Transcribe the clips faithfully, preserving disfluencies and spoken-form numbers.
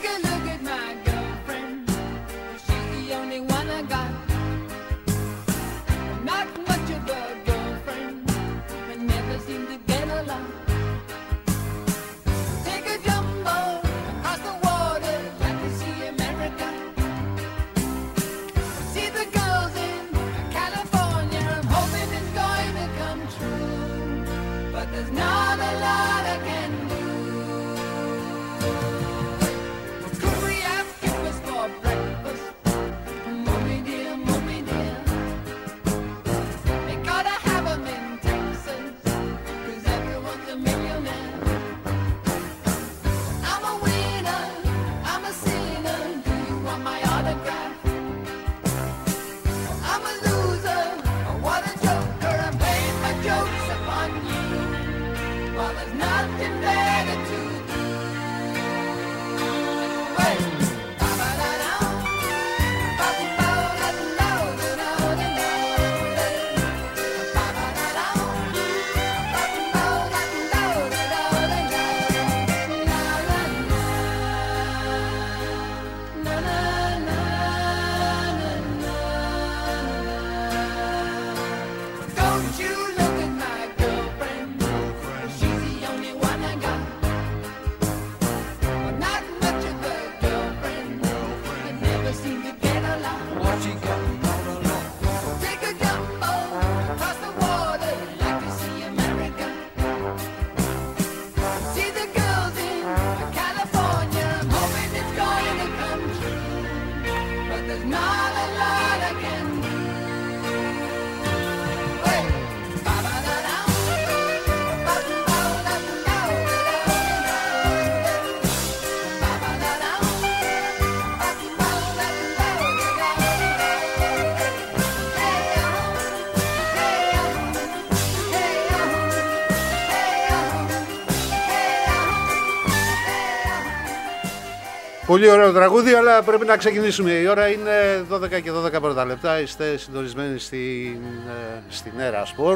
Πολύ ωραίο τραγούδι, αλλά πρέπει να ξεκινήσουμε. Η ώρα είναι δώδεκα και δώδεκα πρώτα λεπτά. Είστε συντονισμένοι στην, στην Έρα Σπορ.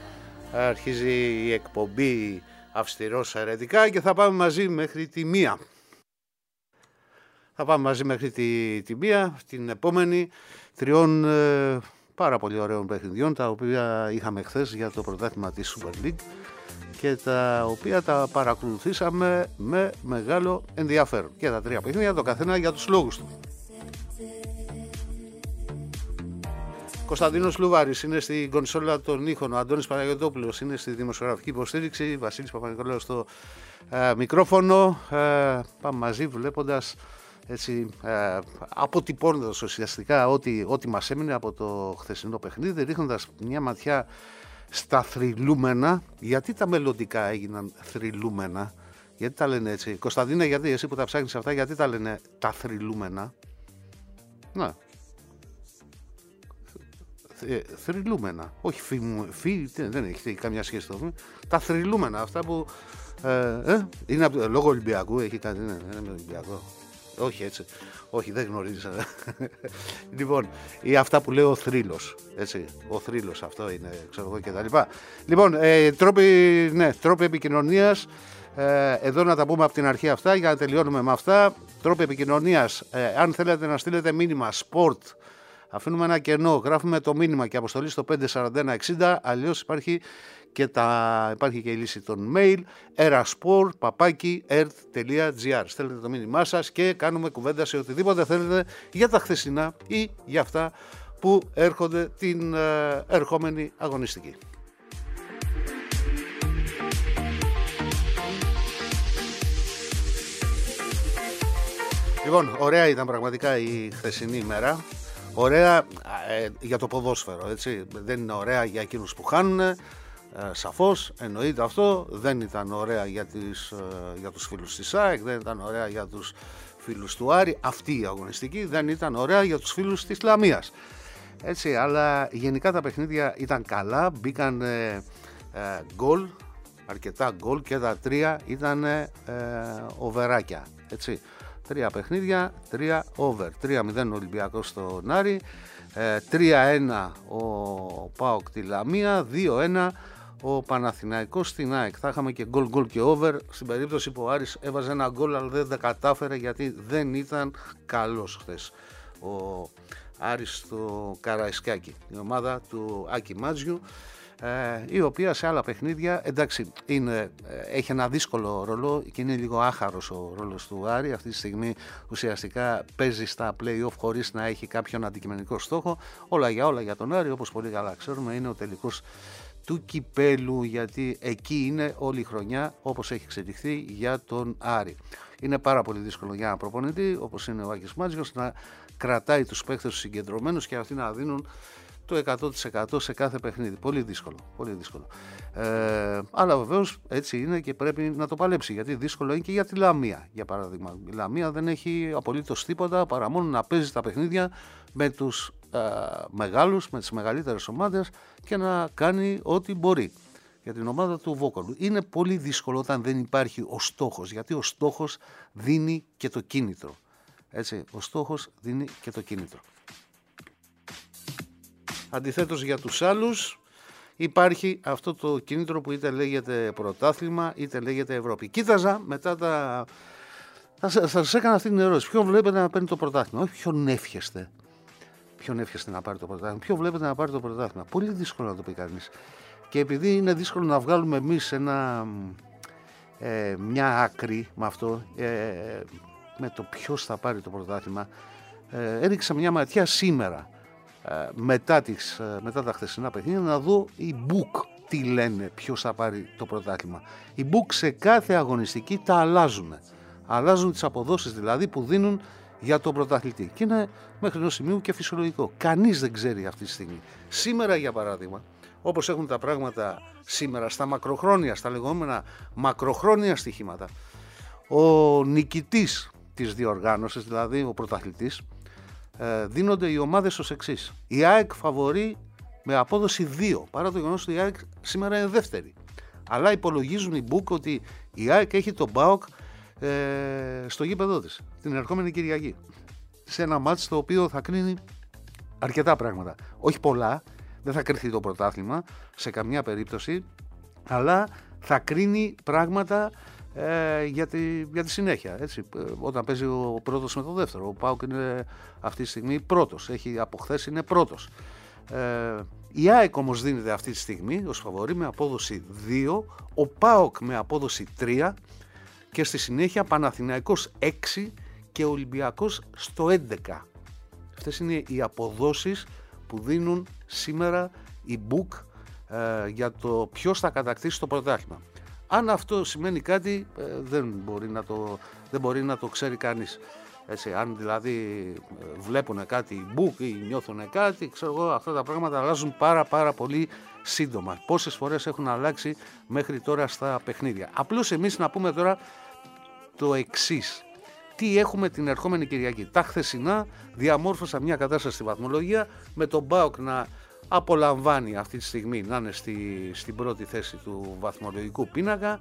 Αρχίζει η εκπομπή Αυστηρός Αιρετικά και θα πάμε μαζί μέχρι τη μία. Θα πάμε μαζί μέχρι τη, τη μία, την επόμενη τριών ε, πάρα πολύ ωραίων παιχνιδιών, τα οποία είχαμε χθες για το πρωτάθλημα της Super League και τα οποία τα παρακολουθήσαμε με μεγάλο ενδιαφέρον. Και τα τρία παιχνίδια, το καθένα για τους λόγους του. Κωνσταντίνος Λουβάρης είναι στην κονσόλα των ήχων, ο Αντώνης Παναγιωτόπουλος είναι στη δημοσιογραφική υποστήριξη, Βασίλης Παπα-Νικολάου στο ε, μικρόφωνο. Ε, πάμε μαζί βλέποντας, έτσι, ε, αποτυπώνοντας ουσιαστικά ό,τι, ό,τι μας έμεινε από το χθεσινό παιχνίδι, ρίχνοντας μια ματιά στα θρυλούμενα. Γιατί τα μελλοντικά έγιναν θρυλούμενα, γιατί τα λένε έτσι? Κωνσταντίνα, γιατί εσύ που τα ψάχνεις αυτά, γιατί τα λένε τα θρυλούμενα? Να, θρυλούμενα, όχι φι, φι, δεν έχει καμιά σχέση το. Τα θρυλούμενα, αυτά που ε, ε, είναι από, λόγω Ολυμπιακού, έχει κάτι, ναι, είναι Ολυμπιακό. Όχι έτσι, όχι, δεν γνωρίζεις. Λοιπόν, ή αυτά που λέει ο θρύλος, έτσι, ο θρύλος, αυτό είναι, ξέρω εγώ, και τα λοιπά. Λοιπόν, ε, τρόποι, ναι, τρόποι επικοινωνίας, ε, εδώ να τα πούμε από την αρχή αυτά, για να τελειώνουμε με αυτά. Τρόποι επικοινωνίας, ε, αν θέλετε να στείλετε μήνυμα sport, αφήνουμε ένα κενό, γράφουμε το μήνυμα και αποστολή στο πέντε σαράντα ένα εξήντα, αλλιώς υπάρχει και, τα, υπάρχει και η λύση των mail, eraspor παπάκι ερτ τελεία τζι άρ. Στέλνετε το μήνυμά σας και κάνουμε κουβέντα σε οτιδήποτε θέλετε για τα χθεσινά ή για αυτά που έρχονται την ε, ερχόμενη αγωνιστική. Λοιπόν, ωραία ήταν πραγματικά η χθεσινή ημέρα. Ωραία ε, για το ποδόσφαιρο, έτσι. Δεν είναι ωραία για εκείνους που χάνουν, ε, σαφώς, εννοείται αυτό. Δεν ήταν ωραία για, τις, ε, για τους φίλους της ΑΕΚ, δεν ήταν ωραία για τους φίλους του Άρη. Αυτή η αγωνιστική δεν ήταν ωραία για τους φίλους της Λαμίας. Έτσι, αλλά γενικά τα παιχνίδια ήταν καλά, μπήκαν ε, ε, γκολ, αρκετά γκολ και τα τρία ήταν ε, οβεράκια, έτσι. Τρία παιχνίδια, τρία over. τρία μηδέν Ολυμπιακός στον Άρη, τρία ένα ο ΠΑΟΚ τη Λαμία, δύο ένα ο Παναθηναϊκός στην ΑΕΚ. Θα είχαμε και γκολ γκολ και over στην περίπτωση που ο Άρης έβαζε ένα γκολ αλλά δεν τα κατάφερε γιατί δεν ήταν καλός χθες ο Άρης στο Καραϊσκάκι, η ομάδα του Άκη Μάτζιου, ε, η οποία σε άλλα παιχνίδια, εντάξει, είναι, έχει ένα δύσκολο ρόλο και είναι λίγο άχαρος ο ρόλος του Άρη. Αυτή τη στιγμή ουσιαστικά παίζει στα play-off χωρίς να έχει κάποιον αντικειμενικό στόχο. Όλα για όλα για τον Άρη, όπως πολύ καλά ξέρουμε, είναι ο τελικός του κυπέλου, γιατί εκεί είναι όλη η χρονιά όπως έχει εξελιχθεί για τον Άρη. Είναι πάρα πολύ δύσκολο για ένα προπονητή όπως είναι ο Άκης Μάτζιος να κρατάει τους παίκτες τους συγκεντρωμένους και αυτοί να δίνουν το εκατό τοις εκατό σε κάθε παιχνίδι. Πολύ δύσκολο, πολύ δύσκολο. Ε, αλλά βεβαίως έτσι είναι και πρέπει να το παλέψει, γιατί δύσκολο είναι και για τη Λαμία, για παράδειγμα. Η Λαμία δεν έχει απολύτως τίποτα παρά μόνο να παίζει τα παιχνίδια με τους ε, μεγάλους, με τις μεγαλύτερες ομάδες και να κάνει ό,τι μπορεί. Για την ομάδα του Βόκολου είναι πολύ δύσκολο όταν δεν υπάρχει ο στόχος, γιατί ο στόχος δίνει και το κίνητρο. Έτσι, ο στόχος δίνει και το κίνητρο. Αντιθέτως για τους άλλους υπάρχει αυτό το κίνητρο που είτε λέγεται πρωτάθλημα είτε λέγεται Ευρώπη. Κοίταζα μετά τα... Θα, θα σας έκανα αυτή την ερώτηση. Ποιον βλέπετε να παίρνει το πρωτάθλημα? Όχι ποιον εύχεστε. Ποιον εύχεστε να πάρει το πρωτάθλημα? Ποιον βλέπετε να πάρει το πρωτάθλημα? Πολύ δύσκολο να το πει κανείς. Και επειδή είναι δύσκολο να βγάλουμε εμείς ένα, ε, μια άκρη με αυτό, ε, με το ποιος θα πάρει το πρωτάθλημα, ε, έριξα μια ματιά σήμερα, ε, μετά, τις, ε, μετά τα χθεσινά παιχνίδια, να δω οι book τι λένε ποιος θα πάρει το πρωτάθλημα. Οι book σε κάθε αγωνιστική τα αλλάζουν. Αλλάζουν τις αποδόσεις δηλαδή που δίνουν για τον πρωταθλητή. Και είναι μέχρι ενός σημείου και φυσιολογικό. Κανείς δεν ξέρει αυτή τη στιγμή. Σήμερα για παράδειγμα, όπως έχουν τα πράγματα σήμερα στα μακροχρόνια, στα λεγόμενα μακροχρόνια στοιχήματα, ο νικητής της διοργάνωσης, δηλαδή ο πρωταθλητής, ε, δίνονται οι ομάδες ως εξής. Η ΑΕΚ φαβορεί με απόδοση δύο, παρά το γεγονός ότι η ΑΕΚ σήμερα είναι δεύτερη. Αλλά υπολογίζουν οι book ότι η ΑΕΚ έχει τον ΠΑΟΚ ε, στο γήπεδό της την ερχόμενη Κυριακή, σε ένα μάτς το οποίο θα κρίνει αρκετά πράγματα. Όχι πολλά, δεν θα κρυθεί το πρωτάθλημα σε καμιά περίπτωση, αλλά θα κρίνει πράγματα ε, για, τη, για τη συνέχεια. Έτσι. Όταν παίζει ο πρώτος με το δεύτερο, ο ΠΑΟΚ είναι αυτή τη στιγμή πρώτος, έχει από χθες είναι πρώτος. Ε, η ΑΕΚ όμως δίνεται αυτή τη στιγμή ως φαβορί με απόδοση δύο, ο ΠΑΟΚ με απόδοση τρία και στη συνέχεια Παναθηναϊκός έξι και Ολυμπιακός στο έντεκα. Αυτές είναι οι αποδόσεις που δίνουν σήμερα οι book ε, για το ποιος θα κατακτήσει το πρωτάθλημα. Αν αυτό σημαίνει κάτι ε, δεν, μπορεί να το, δεν μπορεί να το ξέρει κανείς. Έτσι, αν δηλαδή ε, βλέπουν κάτι book ή νιώθουν κάτι, ξέρω εγώ, αυτά τα πράγματα αλλάζουν πάρα πάρα πολύ σύντομα. Πόσες φορές έχουν αλλάξει μέχρι τώρα στα παιχνίδια. Απλώς εμείς να πούμε τώρα το εξής. Τι έχουμε την ερχόμενη Κυριακή? Τα χθεσινά διαμόρφωσα μια κατάσταση στη βαθμολογία με τον ΠΑΟΚ να απολαμβάνει αυτή τη στιγμή να είναι στη, στην πρώτη θέση του βαθμολογικού πίνακα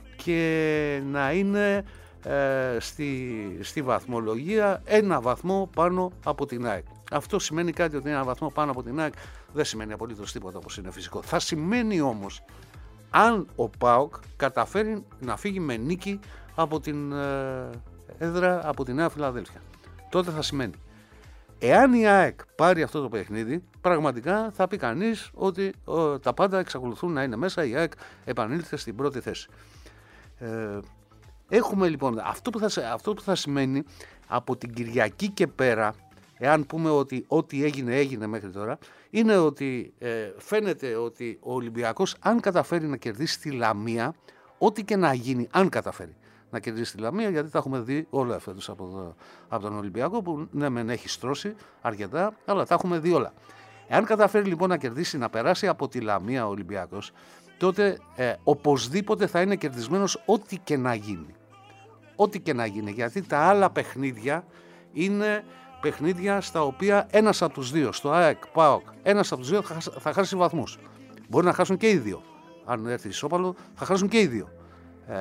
και να είναι ε, στη, στη βαθμολογία ένα βαθμό πάνω από την ΑΕΚ. Αυτό σημαίνει κάτι ότι είναι ένα βαθμό πάνω από την ΑΕΚ? Δεν σημαίνει απολύτως τίποτα, όπως είναι φυσικό. Θα σημαίνει όμως αν ο ΠΑΟΚ καταφέρει να φύγει με νίκη από την ε, έδρα, από τη Νέα Φιλαδέλφια. Τότε θα σημαίνει. Εάν η ΑΕΚ πάρει αυτό το παιχνίδι, πραγματικά θα πει κανείς ότι ο, τα πάντα εξακολουθούν να είναι μέσα, η ΑΕΚ επανήλθε στην πρώτη θέση. Ε, έχουμε λοιπόν, αυτό που, θα, αυτό που θα σημαίνει από την Κυριακή και πέρα, εάν πούμε ότι ό,τι έγινε έγινε μέχρι τώρα, είναι ότι ε, φαίνεται ότι ο Ολυμπιακός αν καταφέρει να κερδίσει τη Λαμία, ό,τι και να γίνει, αν καταφέρει να κερδίσει τη Λαμία, γιατί τα έχουμε δει όλα φέτος από, από τον Ολυμπιακό, που ναι μεν έχει στρώσει αρκετά, αλλά τα έχουμε δει όλα. Εάν καταφέρει λοιπόν να κερδίσει, να περάσει από τη Λαμία ο Ολυμπιακός, τότε ε, οπωσδήποτε θα είναι κερδισμένος ό,τι και να γίνει. Ό,τι και να γίνει, γιατί τα άλλα παιχνίδια είναι παιχνίδια στα οποία ένας από τους δύο, στο ΑΕΚ, ΠΑΟΚ, ένας από τους δύο θα, θα χάσει βαθμούς. Μπορεί να χάσουν και οι δύο. Αν έρθει ισόπαλο, θα χάσουν και οι δύο ε,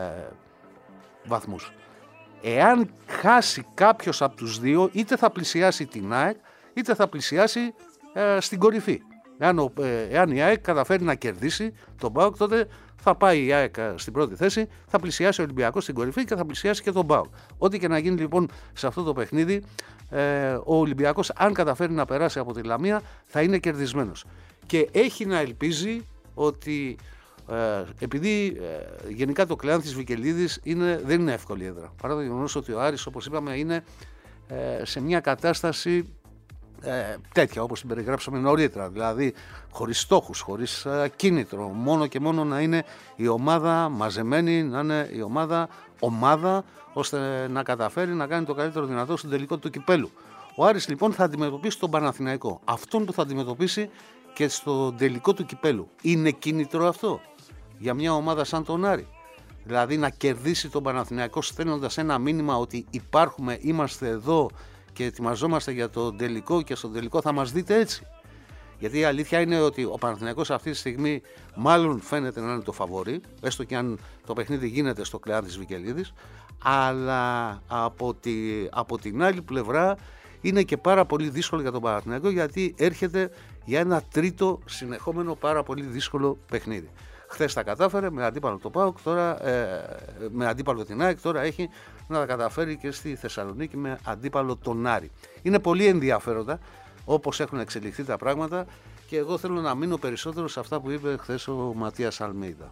βαθμούς. Εάν χάσει κάποιος από τους δύο, είτε θα πλησιάσει την ΑΕΚ, είτε θα πλησιάσει ε, στην κορυφή. Εάν, ο, ε, εάν η ΑΕΚ καταφέρει να κερδίσει τον ΠΑΟΚ, τότε θα πάει η ΑΕΚ στην πρώτη θέση, θα πλησιάσει ο Ολυμπιακός στην κορυφή και θα πλησιάσει και τον ΠΑΟΚ. Ό,τι και να γίνει λοιπόν σε αυτό το παιχνίδι, ε, ο Ολυμπιακός, αν καταφέρει να περάσει από τη Λαμία, θα είναι κερδισμένος. Και έχει να ελπίζει ότι ε, επειδή ε, γενικά το κλεάν της Βικελίδης είναι, δεν είναι εύκολη έδρα. Παρά το γεγονός ότι ο Άρης, όπως είπαμε, είναι ε, σε μια κατάσταση ε, τέτοια όπως την περιγράψαμε νωρίτερα, δηλαδή χωρίς στόχους, χωρίς ε, κίνητρο, μόνο και μόνο να είναι η ομάδα μαζεμένη, να είναι η ομάδα ομάδα, ώστε να καταφέρει να κάνει το καλύτερο δυνατό στον τελικό του κυπέλου. Ο Άρης λοιπόν θα αντιμετωπίσει τον Παναθηναϊκό, αυτόν που θα αντιμετωπίσει και στο τελικό του κυπέλου. Είναι κίνητρο αυτό για μια ομάδα σαν τον Άρη? Δηλαδή να κερδίσει τον Παναθηναϊκό στέλνοντας ένα μήνυμα ότι υπάρχουμε, είμαστε εδώ και ετοιμαζόμαστε για το τελικό και στο τελικό θα μας δείτε έτσι. Γιατί η αλήθεια είναι ότι ο Παναθηναϊκός αυτή τη στιγμή μάλλον φαίνεται να είναι το φαβορί, έστω και αν το παιχνίδι γίνεται στο κλεάν της Βικελίδης, αλλά από, τη, από την άλλη πλευρά είναι και πάρα πολύ δύσκολο για τον Παναθηναϊκό, γιατί έρχεται για ένα τρίτο συνεχόμενο πάρα πολύ δύσκολο παιχνίδι. Χθες τα κατάφερε με αντίπαλο το ΠΑΟΚ, τώρα ε, με αντίπαλο την ΑΕΚ, τώρα έχει να τα καταφέρει και στη Θεσσαλονίκη με αντίπαλο τον Άρη. Είναι πολύ ενδιαφέροντα όπως έχουν εξελιχθεί τα πράγματα και εγώ θέλω να μείνω περισσότερο σε αυτά που είπε χθες ο Ματίας Αλμέιδα.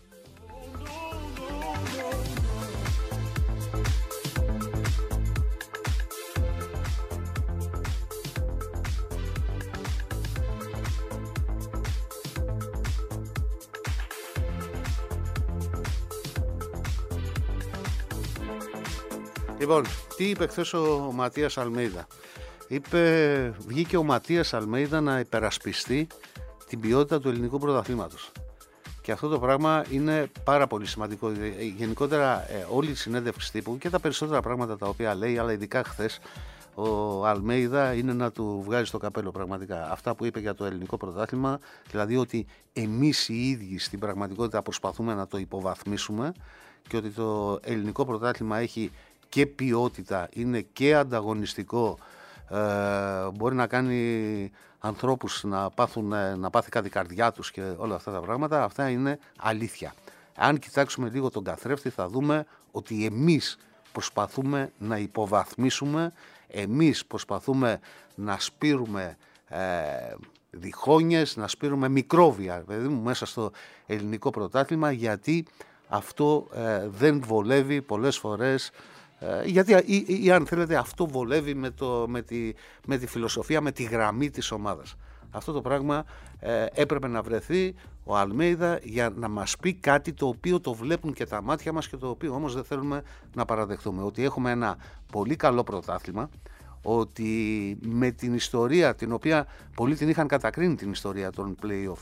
Λοιπόν, τι είπε χθες ο Ματίας Αλμέιδα? Είπε, βγήκε ο Ματίας Αλμέιδα να υπερασπιστεί την ποιότητα του ελληνικού πρωταθλήματος. Και αυτό το πράγμα είναι πάρα πολύ σημαντικό. Γενικότερα ε, όλη η συνέντευξη τύπου και τα περισσότερα πράγματα τα οποία λέει, αλλά ειδικά χθες, ο Αλμέιδα είναι να του βγάζει το καπέλο πραγματικά. Αυτά που είπε για το ελληνικό πρωτάθλημα, δηλαδή ότι εμείς οι ίδιοι στην πραγματικότητα προσπαθούμε να το υποβαθμίσουμε και ότι το ελληνικό πρωτάθλημα έχει και ποιότητα, είναι και ανταγωνιστικό, ε, μπορεί να κάνει ανθρώπους να, πάθουν, να πάθει κάτι καρδιά τους και όλα αυτά τα πράγματα. Αυτά είναι αλήθεια. Αν κοιτάξουμε λίγο τον καθρέφτη θα δούμε ότι εμείς προσπαθούμε να υποβαθμίσουμε, εμείς προσπαθούμε να σπείρουμε ε, διχόνιες, να σπείρουμε μικρόβια παιδί μου, μέσα στο ελληνικό πρωτάθλημα, γιατί αυτό ε, δεν βολεύει πολλές φορές. Γιατί ή, ή, ή αν θέλετε αυτό βολεύει με, το, με, τη, με τη φιλοσοφία, με τη γραμμή της ομάδας. Αυτό το πράγμα ε, έπρεπε να βρεθεί ο Αλμέιδα για να μας πει κάτι το οποίο το βλέπουν και τα μάτια μας και το οποίο όμως δεν θέλουμε να παραδεχτούμε. Ότι έχουμε ένα πολύ καλό πρωτάθλημα, ότι με την ιστορία την οποία πολλοί την είχαν κατακρίνει την ιστορία των play-off,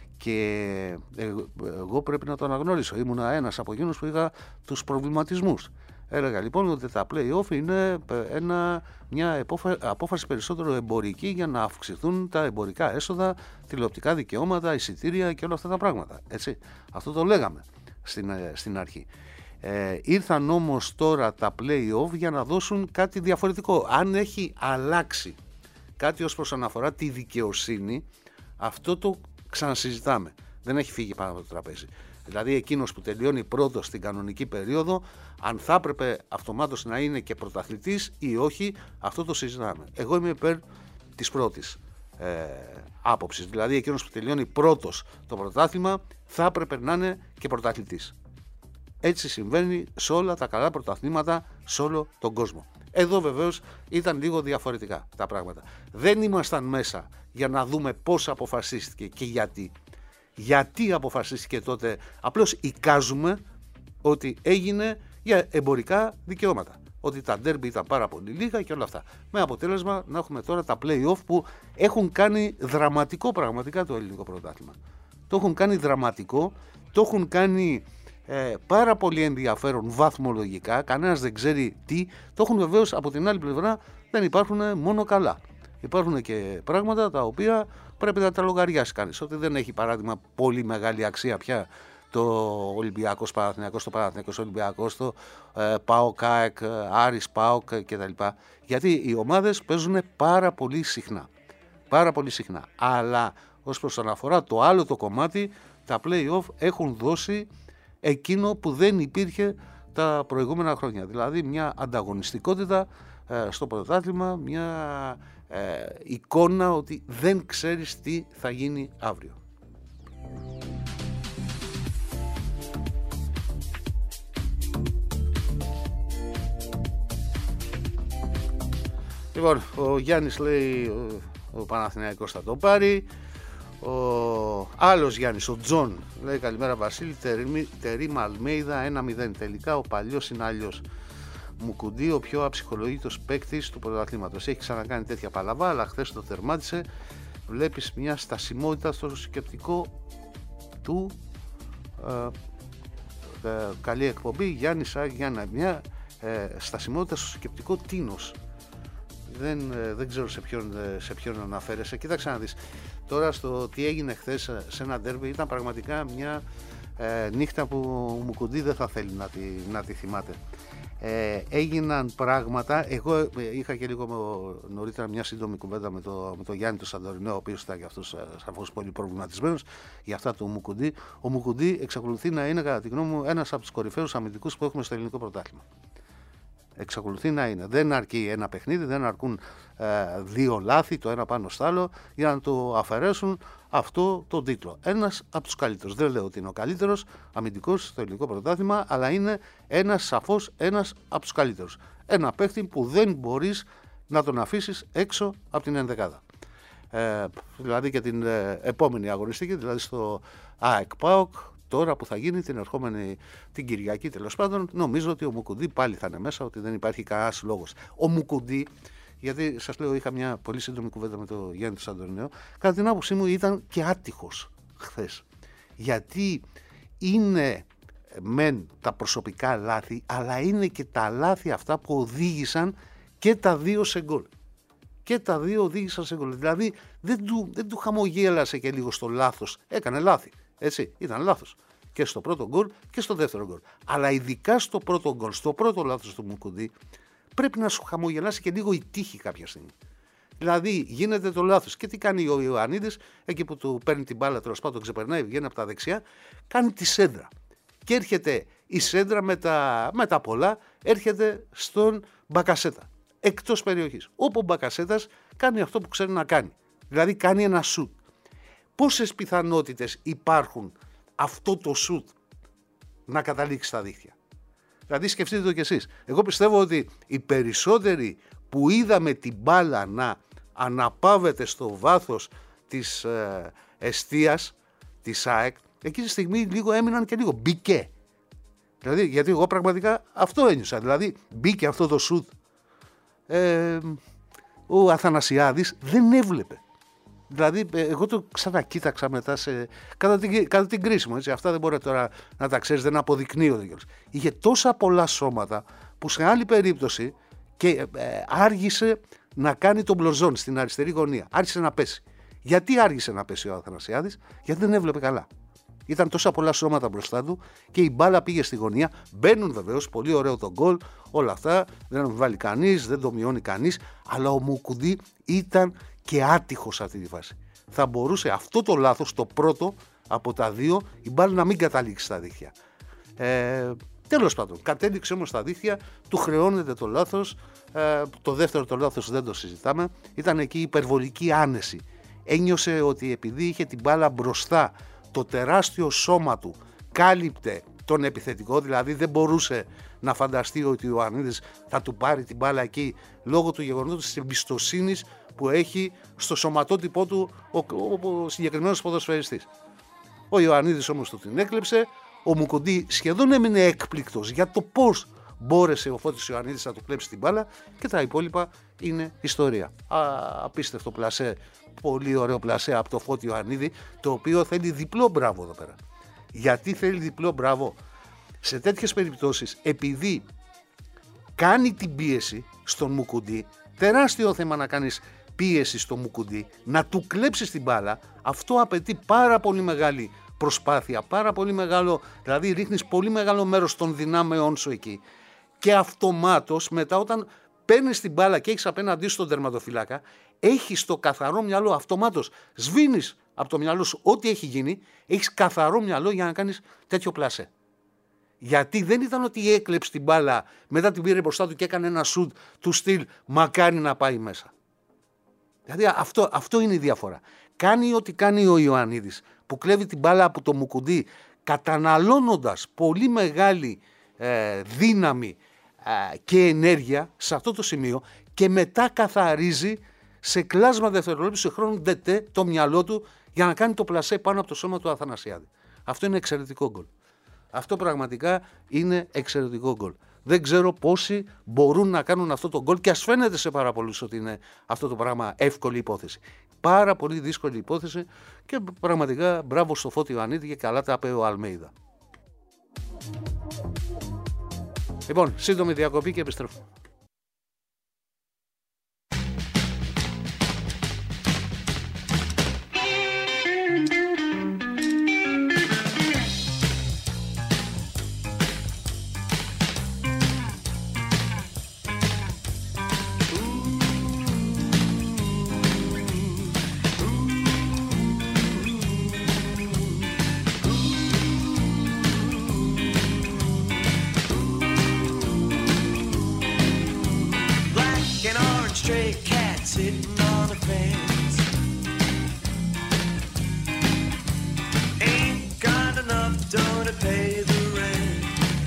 και εγώ πρέπει να το αναγνωρίσω, ήμουνα ένας από εκείνους που είχα τους προβληματισμούς. Έλεγα λοιπόν ότι τα play-off είναι ένα, μια απόφαση περισσότερο εμπορική για να αυξηθούν τα εμπορικά έσοδα, τηλεοπτικά δικαιώματα, εισιτήρια και όλα αυτά τα πράγματα. Έτσι. Αυτό το λέγαμε στην, στην αρχή. Ε, ήρθαν όμως τώρα τα play-off για να δώσουν κάτι διαφορετικό. Αν έχει αλλάξει κάτι ως προς αναφορά τη δικαιοσύνη, αυτό το ξανασυζητάμε. Δεν έχει φύγει πάνω από το τραπέζι. Δηλαδή εκείνος που τελειώνει πρώτος στην κανονική περίοδο, αν θα έπρεπε αυτομάτως να είναι και πρωταθλητής ή όχι, αυτό το συζητάμε. Εγώ είμαι υπέρ της πρώτης ε, άποψης. Δηλαδή εκείνος που τελειώνει πρώτος το πρωτάθλημα θα έπρεπε να είναι και πρωταθλητής. Έτσι συμβαίνει σε όλα τα καλά πρωταθλήματα σε όλο τον κόσμο. Εδώ βεβαίως ήταν λίγο διαφορετικά τα πράγματα. Δεν ήμασταν μέσα για να δούμε πώς αποφασίστηκε και γιατί. Γιατί αποφασίστηκε τότε? Απλώς εικάζουμε ότι έγινε για εμπορικά δικαιώματα. Ότι τα ντέρμπι ήταν πάρα πολύ λίγα και όλα αυτά. Με αποτέλεσμα να έχουμε τώρα τα play-off που έχουν κάνει δραματικό πραγματικά το ελληνικό πρωτάθλημα. Το έχουν κάνει δραματικό, το έχουν κάνει ε, πάρα πολύ ενδιαφέρον βαθμολογικά, κανένας δεν ξέρει τι. Το έχουν βεβαίως από την άλλη πλευρά, δεν υπάρχουν μόνο καλά. Υπάρχουν και πράγματα τα οποία πρέπει να τα λογαριάσει κανείς. Ότι δεν έχει παράδειγμα πολύ μεγάλη αξία πια το Ολυμπιακός Παναθηναϊκός, το Παναθηναϊκός Ολυμπιακός, το ε, ΠΑΟΚ, ΑΕΚ, Άρης, ΠΑΟΚ κτλ. Γιατί οι ομάδες παίζουν πάρα πολύ συχνά. Πάρα πολύ συχνά. Αλλά όσον αφορά το άλλο το κομμάτι, τα play-off έχουν δώσει εκείνο που δεν υπήρχε τα προηγούμενα χρόνια. Δηλαδή μια ανταγωνιστικότητα ε, στο πρωτάθλημα, μια ε, εικόνα ότι δεν ξέρεις τι θα γίνει αύριο. Λοιπόν, ο Γιάννης λέει ο, ο Παναθηναϊκός θα το πάρει. Ο άλλος Γιάννης, ο Τζον, λέει καλημέρα Βασίλη, Τερίμα Αλμέιδα ένα μηδέν. Τελικά ο παλιός είναι αλλιώς. Μουκουντή, ο πιο αψυχολογήτος παίκτης του πρωταθλήματος. Έχει ξανακάνει τέτοια παλαβά, αλλά χθες το θερμάτισε. Βλέπεις μια στασιμότητα στο σκεπτικό του. Ε, ε, καλή εκπομπή, Γιάννης Γιάννα. Μια ε, στασιμότητα στο σκεπτικό τίνος. Δεν, δεν ξέρω σε ποιον, σε ποιον αναφέρεσαι. Κοίταξε να δεις. Τώρα στο τι έγινε χθες σε ένα ντέρμπι ήταν πραγματικά μια ε, νύχτα που ο Μουκουντή δεν θα θέλει να τη, να τη θυμάται. Ε, έγιναν πράγματα. Εγώ ε, είχα και λίγο νωρίτερα μια σύντομη κουβέντα με το, με το Γιάννη το Σαντορινό, ο οποίος ήταν και αυτός σαφώς πολύ προβληματισμένος για αυτά του Μουκουντή. Ο Μουκουντή εξακολουθεί να είναι, κατά τη γνώμη μου, ένας από τους κορυφαίους αμυντικούς που έχουμε στο ελληνικό πρωτάθλημα. Εξακολουθεί να είναι. Δεν αρκεί ένα παιχνίδι, δεν αρκούν ε, δύο λάθη το ένα πάνω στο άλλο για να το αφαιρέσουν αυτό τον τίτλο. Ένας από τους καλύτερους. Δεν λέω ότι είναι ο καλύτερος αμυντικός στο ελληνικό πρωτάθλημα, αλλά είναι ένας, σαφώς ένας από τους καλύτερους. Ένα παίχτη που δεν μπορείς να τον αφήσεις έξω από την ενδεκάδα. Ε, δηλαδή και την ε, επόμενη αγωνιστική, δηλαδή στο ΑΕΚ ΠΑΟΚ, τώρα που θα γίνει την ερχόμενη την Κυριακή, τέλος πάντων, νομίζω ότι ο Μουκουντή πάλι θα είναι μέσα, ότι δεν υπάρχει κανένας λόγος. Ο Μουκουντή, γιατί σας λέω, είχα μια πολύ σύντομη κουβέντα με τον Γιάννη του Σαντορινέο, κατά την άποψή μου ήταν και άτυχος χθες. Γιατί είναι μεν τα προσωπικά λάθη, αλλά είναι και τα λάθη αυτά που οδήγησαν και τα δύο σε γκολ. Και τα δύο οδήγησαν σε γκολ. Δηλαδή δεν του, δεν του χαμογέλασε και λίγο στο λάθος. Έκανε λάθη. Έτσι, ήταν λάθος. Και στο πρώτο γκολ και στο δεύτερο γκολ. Αλλά ειδικά στο πρώτο γκολ, στο πρώτο λάθος του Μουκουντή, πρέπει να σου χαμογελάσει και λίγο η τύχη κάποια στιγμή. Δηλαδή, γίνεται το λάθος. Και τι κάνει ο Ιωαννίδης, εκεί που του παίρνει την μπάλα, τέλος πάντων, ξεπερνάει, βγαίνει από τα δεξιά, κάνει τη σέντρα. Και έρχεται η σέντρα με τα, με τα πολλά, έρχεται στον Μπακασέτα. Εκτός περιοχής. Όπου ο Μπακασέτας κάνει αυτό που ξέρει να κάνει. Δηλαδή, κάνει ένα σουτ. Πόσες πιθανότητες υπάρχουν αυτό το σουτ να καταλήξει στα δίχτυα? Δηλαδή σκεφτείτε το κι εσείς. Εγώ πιστεύω ότι οι περισσότεροι που είδαμε την μπάλα να αναπαύεται στο βάθος της ε, εστίας της ΑΕΚ, εκείνη τη στιγμή λίγο έμειναν και λίγο μπήκε. Δηλαδή, γιατί εγώ πραγματικά αυτό ένιωσα. Δηλαδή μπήκε αυτό το σουτ. Ε, ο Αθανασιάδης δεν έβλεπε. Δηλαδή, εγώ το ξανακοίταξα μετά σε, κατά, την, κατά την κρίση μου. Έτσι. Αυτά δεν μπορεί τώρα να τα ξέρεις, δεν αποδεικνύονται κιόλας. Είχε τόσα πολλά σώματα που σε άλλη περίπτωση και ε, άργησε να κάνει τον μπλοζόν στην αριστερή γωνία. Άρχισε να πέσει. Γιατί άργησε να πέσει ο Αθανασιάδης? Γιατί δεν έβλεπε καλά. Ήταν τόσα πολλά σώματα μπροστά του και η μπάλα πήγε στη γωνία. Μπαίνουν βεβαίως, πολύ ωραίο το γκολ, όλα αυτά. Δεν το βάλει κανείς, δεν το μειώνει κανείς. Αλλά ο Μουκουντή ήταν και άτυχος σε αυτή τη φάση. Θα μπορούσε αυτό το λάθος, το πρώτο από τα δύο, η μπάλα να μην καταλήξει στα δίχτυα. Ε, τέλος πάντων, κατέληξε όμως στα δίχτυα, του χρεώνεται το λάθος. Ε, το δεύτερο το λάθος δεν το συζητάμε. Ήταν εκεί η υπερβολική άνεση. Ένιωσε ότι επειδή είχε την μπάλα μπροστά, το τεράστιο σώμα του κάλυπτε τον επιθετικό, δηλαδή δεν μπορούσε να φανταστεί ότι ο Ιωαννίδης θα του πάρει την μπάλα εκεί λόγω του γεγονότος της εμπιστοσύνης που έχει στο σωματότυπό του ο, ο, ο συγκεκριμένος ποδοσφαιριστής. Ο Ιωαννίδης όμως του την έκλεψε, ο Μουκουντή σχεδόν έμεινε έκπληκτος για το πώς μπόρεσε ο Φώτης Ιωαννίδης να του κλέψει την μπάλα και τα υπόλοιπα είναι ιστορία. Α, απίστευτο πλασέ, πολύ ωραίο πλασέ από το Φώτη Ιωαννίδη, το οποίο θέλει διπλό μπράβο εδώ πέρα. Γιατί θέλει διπλό μπράβο? Σε τέτοιες περιπτώσεις, επειδή κάνει την πίεση στον Μουκουντή, τεράστιο θέμα να κάνεις πίεση στο Μουκουντή, να του κλέψεις την μπάλα, αυτό απαιτεί πάρα πολύ μεγάλη προσπάθεια, πάρα πολύ μεγάλο, δηλαδή ρίχνεις πολύ μεγάλο μέρος των δυνάμεών σου εκεί και αυτομάτως μετά όταν παίρνεις την μπάλα και έχεις απέναντί στον τερματοφυλάκα, έχεις το καθαρό μυαλό, αυτομάτως σβήνεις από το μυαλό σου ό,τι έχει γίνει, έχεις καθαρό μυαλό για να κάνεις τέτοιο πλασέ. Γιατί δεν ήταν ότι έκλεψε την μπάλα, μετά την πήρε μπροστά του και έκανε ένα σουτ του στυλ μακάρι να πάει μέσα. Δηλαδή αυτό, αυτό είναι η διαφορά. Κάνει ό,τι κάνει ο Ιωαννίδης, που κλέβει την μπάλα από το Μουκουντή, καταναλώνοντας πολύ μεγάλη ε, δύναμη ε, και ενέργεια σε αυτό το σημείο και μετά καθαρίζει σε κλάσμα δευτερολέπτου σε χρόνο ντετέ το μυαλό του για να κάνει το πλασέ πάνω από το σώμα του Αθανασιάδη. Αυτό είναι εξαιρετικό γκολ. Αυτό πραγματικά είναι εξαιρετικό γκολ. Δεν ξέρω πόσοι μπορούν να κάνουν αυτό το γκολ και ας φαίνεται σε πάρα πολλούς ότι είναι αυτό το πράγμα εύκολη υπόθεση. Πάρα πολύ δύσκολη υπόθεση και πραγματικά μπράβο στο Φώτη Ιωαννίδη και καλά τα είπε ο Αλμέιδα. Λοιπόν, σύντομη διακοπή και επιστρέφω. Sitting on the fence, ain't got enough dough to pay the rent.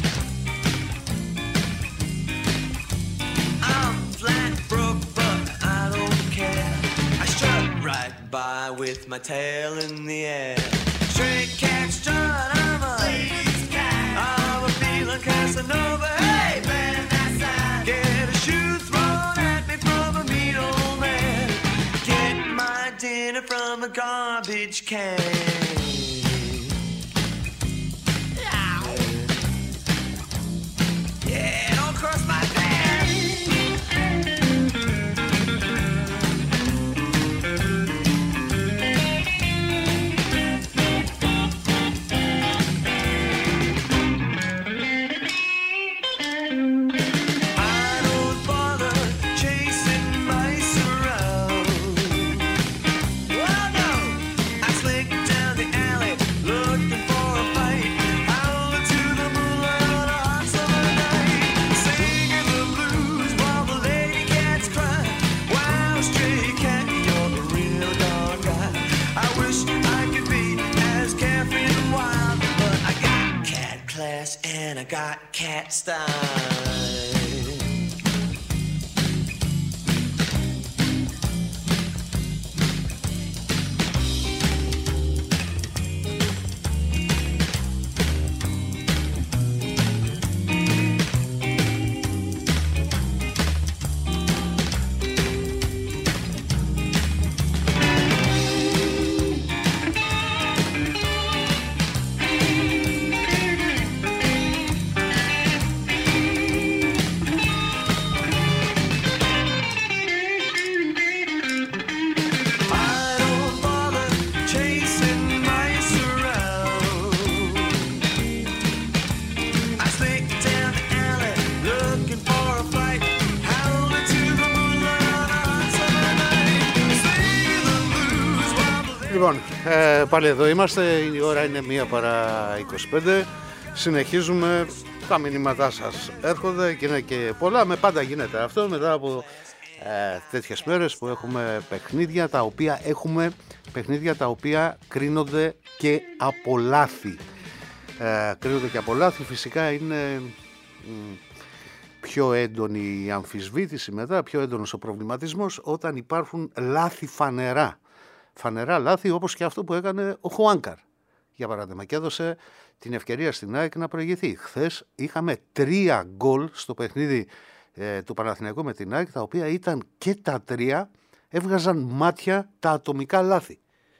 I'm flat broke, but I don't care. I strut right by with my tail in the air. Stray cat strut, I'm a lady's cat. I'm a feeling Casanova. Hey, man, that's that. Get a shoe thrown at me from a mean old man. Get my dinner from a garbage can. Yeah, don't cross my path. And I got cat style. Λοιπόν, ε, πάλι εδώ είμαστε, η ώρα είναι μία παρά είκοσι πέντε, συνεχίζουμε, τα μηνύματά σας έρχονται και είναι και πολλά, με πάντα γίνεται αυτό μετά από ε, τέτοιες μέρες που έχουμε παιχνίδια τα οποία έχουμε, παιχνίδια τα οποία κρίνονται και από λάθη. Ε, κρίνονται και από λάθη, φυσικά είναι μ, πιο έντονη η αμφισβήτηση μετά, πιο έντονος ο προβληματισμός όταν υπάρχουν λάθη φανερά. Φανερά λάθη, όπως και αυτό που έκανε ο Χουάνκαρ, για παράδειγμα, και έδωσε την ευκαιρία στην ΑΕΚ να προηγηθεί. Χθες είχαμε τρία γκολ στο παιχνίδι ε, του Παναθηναϊκού με την ΑΕΚ, τα οποία ήταν και τα τρία, έβγαζαν μάτια τα ατομικά λάθη.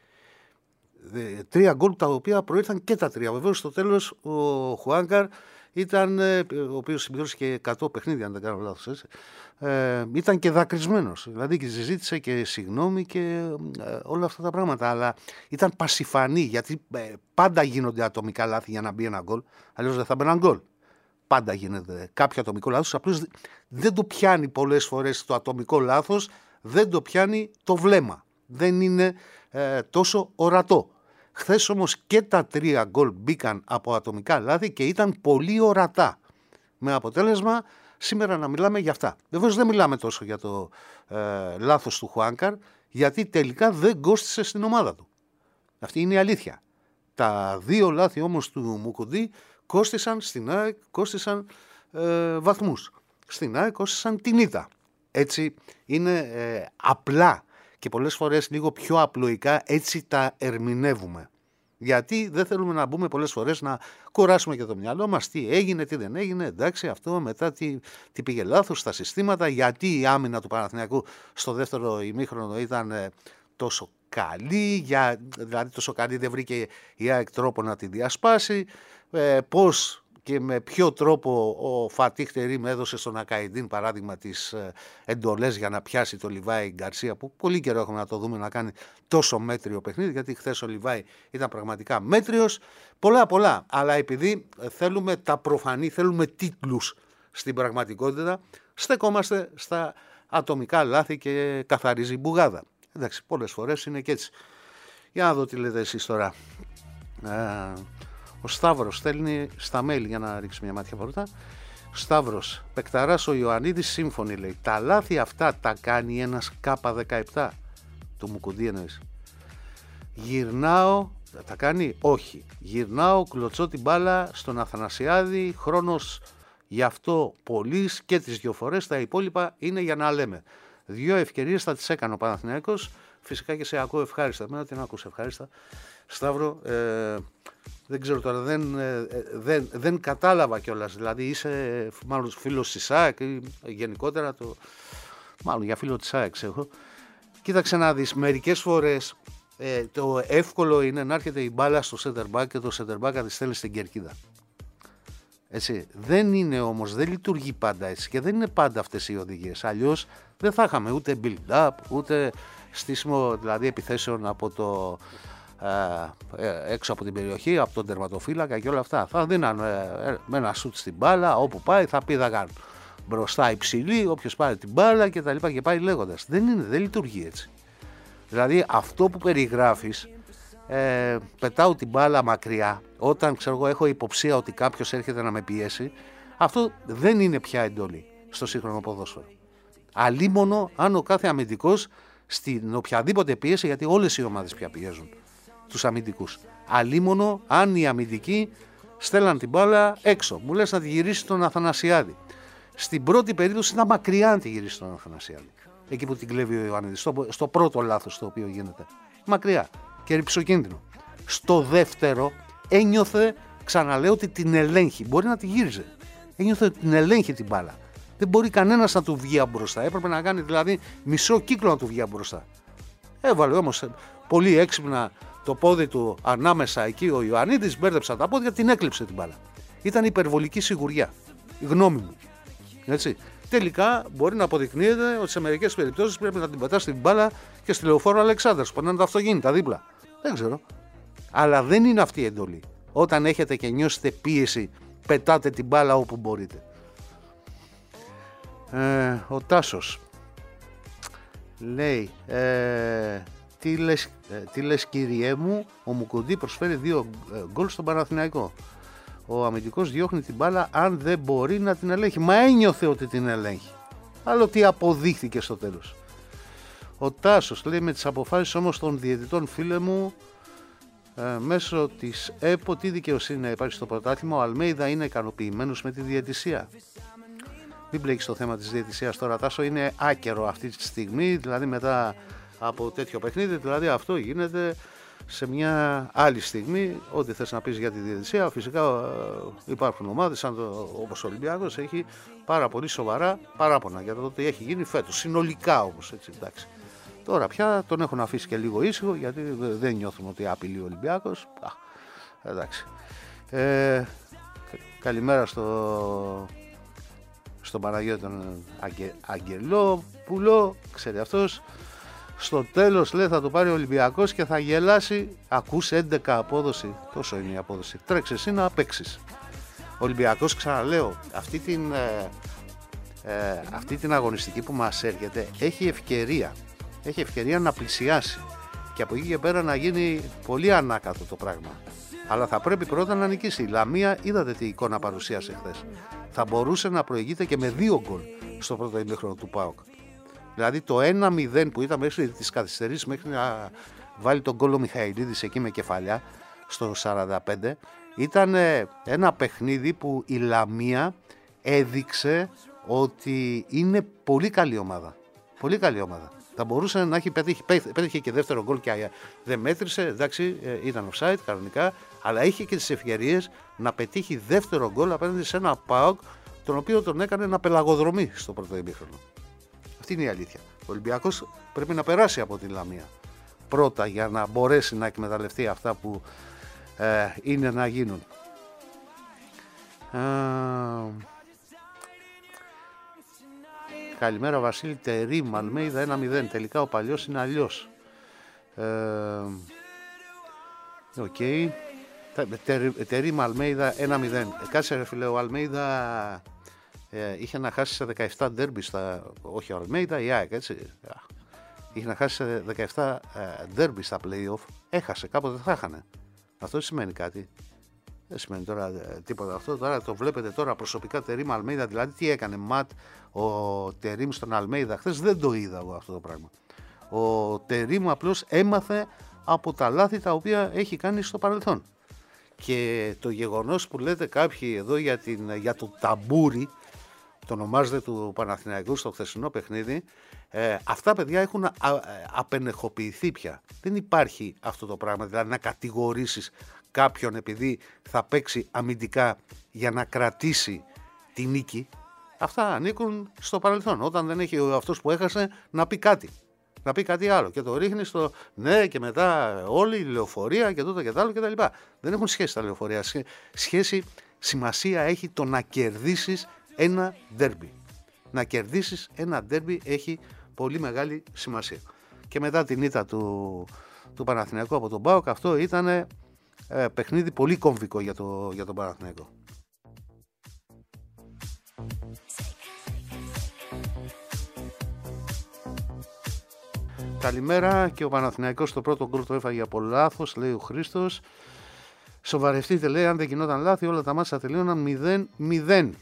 Ε, τρία γκολ τα οποία προήλθαν και τα τρία. Βεβαίως στο τέλος ο Χουάνκαρ ήταν, ο οποίος συμπλήρωσε και εκατό παιχνίδια, αν δεν κάνω λάθος, έτσι, ε, ήταν και δακρυσμένος. Δηλαδή και ζήτησε και συγγνώμη και ε, όλα αυτά τα πράγματα. Αλλά ήταν πασιφανή, γιατί ε, πάντα γίνονται ατομικά λάθη για να μπει ένα γκολ. Αλλιώς δεν θα μπει ένα γκολ. Πάντα γίνεται κάποιο ατομικό λάθος. Απλώς δεν το πιάνει πολλές φορές το ατομικό λάθος, δεν το πιάνει το βλέμμα. δεν είναι ε, τόσο ορατό. Χθες όμως και τα τρία γκολ μπήκαν από ατομικά λάθη και ήταν πολύ ορατά. Με αποτέλεσμα σήμερα να μιλάμε για αυτά. Βεβαίως δεν μιλάμε τόσο για το ε, λάθος του Χουάνκαρ, γιατί τελικά δεν κόστισε στην ομάδα του. Αυτή είναι η αλήθεια. Τα δύο λάθη όμως του Μουκουντή κόστισαν στην ΑΕΚ, κόστισαν ε, βαθμούς. Στην ΑΕΚ κόστισαν την ήττα. Έτσι είναι ε, απλά και πολλές φορές λίγο πιο απλοϊκά έτσι τα ερμηνεύουμε. Γιατί δεν θέλουμε να μπούμε πολλές φορές να κουράσουμε και το μυαλό μας τι έγινε, τι δεν έγινε, εντάξει αυτό μετά τι, τι πήγε λάθος στα συστήματα, γιατί η άμυνα του Παναθηναϊκού στο δεύτερο ημίχρονο ήταν ε, τόσο καλή, για, δηλαδή τόσο καλή δεν βρήκε η ΑΕΚ τρόπο να τη διασπάσει, ε, πώς και με ποιο τρόπο ο Φατίχ Τερίμ έδωσε στον Ακαϊντίν παράδειγμα τις ε, εντολές για να πιάσει το Λιβάι Γκαρσία, που πολύ καιρό έχουμε να το δούμε να κάνει τόσο μέτριο παιχνίδι, γιατί χθες ο Λιβάι ήταν πραγματικά μέτριος, πολλά πολλά, αλλά επειδή θέλουμε τα προφανή, θέλουμε τίτλους στην πραγματικότητα, στεκόμαστε στα ατομικά λάθη και καθαρίζει η μπουγάδα. Εντάξει, πολλές φορές είναι και έτσι. Για να δω τι λέτε εσείς τώρα. Ε, ο Σταύρος στέλνει στα mail για να ρίξει μια μάτια πρώτα. Σταύρος, Πεκταράς ο Ιωαννίδης σύμφωνοι λέει. Τα λάθη αυτά τα κάνει ένας Κάπα δεκαεπτά. Το Μουκουντή εννοείς. Γυρνάω, τα κάνει, όχι. Γυρνάω, κλωτσώ την μπάλα στον Αθανασιάδη, χρόνος γι' αυτό πολλής και τις δυο φορές, τα υπόλοιπα είναι για να λέμε. Δύο ευκαιρίες θα τις έκανε ο Παναθηναϊκός. Φυσικά και σε ακούω ευχάριστα. Εμένα τι να ακούς ευχάριστα. Σταύρο, ε, δεν ξέρω τώρα, δεν, ε, δεν, δεν κατάλαβα κιόλας. Δηλαδή είσαι μάλλον φίλος της ΑΕΚ ή γενικότερα το... Μάλλον για φίλο της ΑΕΚ ξέρω. Κοίταξε να δεις, μερικές φορές ε, το εύκολο είναι να έρχεται η μπάλα στο center back και το center back να τη στέλνει στην κερκίδα. Έτσι. Δεν είναι όμως, δεν λειτουργεί πάντα έτσι και δεν είναι πάντα αυτές οι οδηγίες. Αλλιώς δεν θα είχαμε ούτε build-up, ούτε στήσιμο δηλαδή επιθέσεων από το, ε, έξω από την περιοχή, από τον τερματοφύλακα και όλα αυτά. Θα δίνανε ε, με ένα σουτ στην μπάλα, όπου πάει θα πήδαγαν μπροστά υψηλή, όποιος πάρει την μπάλα και τα λοιπά και πάει λέγοντας. Δεν είναι, δεν λειτουργεί έτσι. Δηλαδή αυτό που περιγράφεις, Ε, πετάω την μπάλα μακριά όταν ξέρω εγώ έχω υποψία ότι κάποιος έρχεται να με πιέσει, αυτό δεν είναι πια εντολή στο σύγχρονο ποδόσφαιρο. Αλίμονο αν ο κάθε αμυντικός στην οποιαδήποτε πίεση, γιατί όλες οι ομάδες πια πιέζουν τους αμυντικούς, αλίμονο αν οι αμυντικοί στέλναν την μπάλα έξω. Μου λες να τη γυρίσει τον Αθανασιάδη. Στην πρώτη περίπτωση ήταν μακριά να τη γυρίσει τον Αθανασιάδη, εκεί που την κλέβει ο Ιωαννίδης, στο, στο πρώτο λάθος το οποίο γίνεται, μακριά και ρυψοκίνδυνο. Στο δεύτερο ένιωθε, ξαναλέω, ότι την ελέγχει. Μπορεί να τη γύριζε. Ένιωθε ότι την ελέγχει την μπάλα. Δεν μπορεί κανένας να του βγει από μπροστά. Έπρεπε να κάνει δηλαδή μισό κύκλο να του βγει από μπροστά. Έβαλε όμως πολύ έξυπνα το πόδι του ανάμεσα εκεί ο Ιωαννίδης, μπέρδεψε τα πόδια, την έκλειψε την μπάλα. Ήταν υπερβολική σιγουριά. Η γνώμη μου. Έτσι. Τελικά μπορεί να αποδεικνύεται ότι σε μερικές περιπτώσεις πρέπει να την πετάς την μπάλα και στη Λεωφόρο Αλεξάνδρας που περνάνε τα αυτοκίνητα δίπλα. Δεν ξέρω. Αλλά δεν είναι αυτή η εντολή. Όταν έχετε και νιώσετε πίεση, πετάτε την μπάλα όπου μπορείτε. Ε, ο Τάσος λέει, ε, τι, λες, ε, τι λες κυριέ μου, ο Μουκουντή προσφέρει δύο ε, γκολ στον Παναθηναϊκό. Ο αμυντικός διώχνει την μπάλα αν δεν μπορεί να την ελέγχει. Μα ένιωθε ότι την ελέγχει. Άλλο τι αποδείχθηκε στο τέλος. Ο Τάσος λέει, με τις αποφάσεις όμως των διαιτητών, φίλε μου, ε, μέσω της ΕΠΟ τι δικαιοσύνη υπάρχει στο πρωτάθλημα. Ο Αλμέιδα είναι ικανοποιημένος με τη διαιτησία. Μην μπλέκεις το θέμα της διαιτησίας τώρα, Τάσο, είναι άκερο αυτή τη στιγμή, δηλαδή μετά από τέτοιο παιχνίδι, δηλαδή αυτό γίνεται σε μια άλλη στιγμή. Ό,τι θες να πεις για τη διαιτησία, φυσικά υπάρχουν ομάδες σαν το, όπως ο Ολυμπιακός έχει πάρα πολύ σοβαρά παράπονα για το ότι έχει γίνει φέτος, συνολικά όμως, έτσι, εντάξει. Τώρα πια τον έχουν αφήσει και λίγο ήσυχο, γιατί δεν νιώθουν ότι απειλεί ο Ολυμπιακός. Α, εντάξει. Ε, καλημέρα στο, στον Παναγιώτη τον Αγγε, Αγγελόπουλο, ξέρει αυτός. Στο τέλος λέει θα το πάρει ο Ολυμπιακός και θα γελάσει. Ακούς έντεκα απόδοση, τόσο είναι η απόδοση. Τρέξε εσύ να παίξεις. Ο Ολυμπιακός, ξαναλέω, αυτή την, ε, ε, αυτή την αγωνιστική που μας έρχεται έχει ευκαιρία. έχει ευκαιρία να πλησιάσει και από εκεί και πέρα να γίνει πολύ ανάκατο το πράγμα. Αλλά θα πρέπει πρώτα να νικήσει. Η Λαμία, είδατε τι εικόνα παρουσίασε χθες. Θα μπορούσε να προηγείται και με δύο γκολ στο πρώτο ημίχρονο του ΠΑΟΚ. Δηλαδή το ένα μηδέν που ήταν μέχρι τις καθυστερήσεις, μέχρι να βάλει τον γκολ ο Μιχαηλίδης εκεί με κεφαλιά στο σαράντα πέντε, ήταν ένα παιχνίδι που η Λαμία έδειξε ότι είναι πολύ καλή ομάδα. Πολύ καλή ομάδα. Θα μπορούσε να έχει πετύχει, πέτυχε και δεύτερο γκολ και δεν μέτρησε, εντάξει, ήταν offside κανονικά, αλλά είχε και τις ευκαιρίες να πετύχει δεύτερο γκολ απέναντι σε ένα ΠΑΟΚ, τον οποίο τον έκανε να πελαγοδρομεί στο πρώτο ημίχρονο. Αυτή είναι η αλήθεια. Ο Ολυμπιακός πρέπει να περάσει από την Λαμία πρώτα για να μπορέσει να εκμεταλλευτεί αυτά που ε, είναι να γίνουν. Ε, καλημέρα Βασίλη. Τερίμ Αλμέιδα ένα μηδέν. Τελικά ο παλιός είναι αλλιώς. Οκ. Okay. Τερίμ Αλμέιδα ένα μηδέν. Κάτσε ρε φίλε, ο Αλμέιδα ε, είχε να χάσει σε δεκαεπτά ντέρμπι στα... Όχι ο Αλμέιδα, η ΑΕΚ, έτσι. Είχε να χάσει σε δεκαεπτά ντέρμπι στα play-off. Έχασε, κάποτε θα έχανε. Αυτό σημαίνει κάτι. Δεν σημαίνει τώρα ε, τίποτα αυτό. Τώρα το βλέπετε τώρα προσωπικά Τερίμ Αλμέιδα. Δηλαδή τι έκανε ματ ο Τερίμ στον Αλμέιδα χθες. Δεν το είδα εγώ αυτό το πράγμα. Ο Τερίμ απλώς έμαθε από τα λάθη τα οποία έχει κάνει στο παρελθόν. Και το γεγονός που λέτε κάποιοι εδώ για, την, για το ταμπούρι, το ονομάζεται του Παναθηναϊκού στο χθεσινό παιχνίδι, ε, αυτά παιδιά έχουν α, α, απενεχοποιηθεί πια. Δεν υπάρχει αυτό το πράγμα, δηλαδή να κατηγορήσεις κάποιον επειδή θα παίξει αμυντικά για να κρατήσει τη νίκη. Αυτά ανήκουν στο παρελθόν, όταν δεν έχει αυτός που έχασε να πει κάτι. Να πει κάτι άλλο και το ρίχνει στο ναι και μετά όλη η λεωφορεία και τούτο και τ' άλλο και τα λοιπά. Δεν έχουν σχέση τα λεωφορεία. Σχέση, σημασία έχει το να κερδίσεις ένα ντέρμπι. Να κερδίσεις ένα ντέρμπι έχει πολύ μεγάλη σημασία. Και μετά την ήττα του, του Παναθηναϊκού από τον ΠΑΟΚ, αυτό ήταν ε, παιχνίδι πολύ κομβικό για, το, για τον Παναθηναϊκό. Καλημέρα, και ο Παναθηναϊκός στο πρώτο γκολ το έφαγε από λάθος, λέει ο Χρήστος. Σοβαρευτείτε, λέει, αν δεν γινόταν λάθη όλα τα μάτσα τελείωναν μηδέν μηδέν.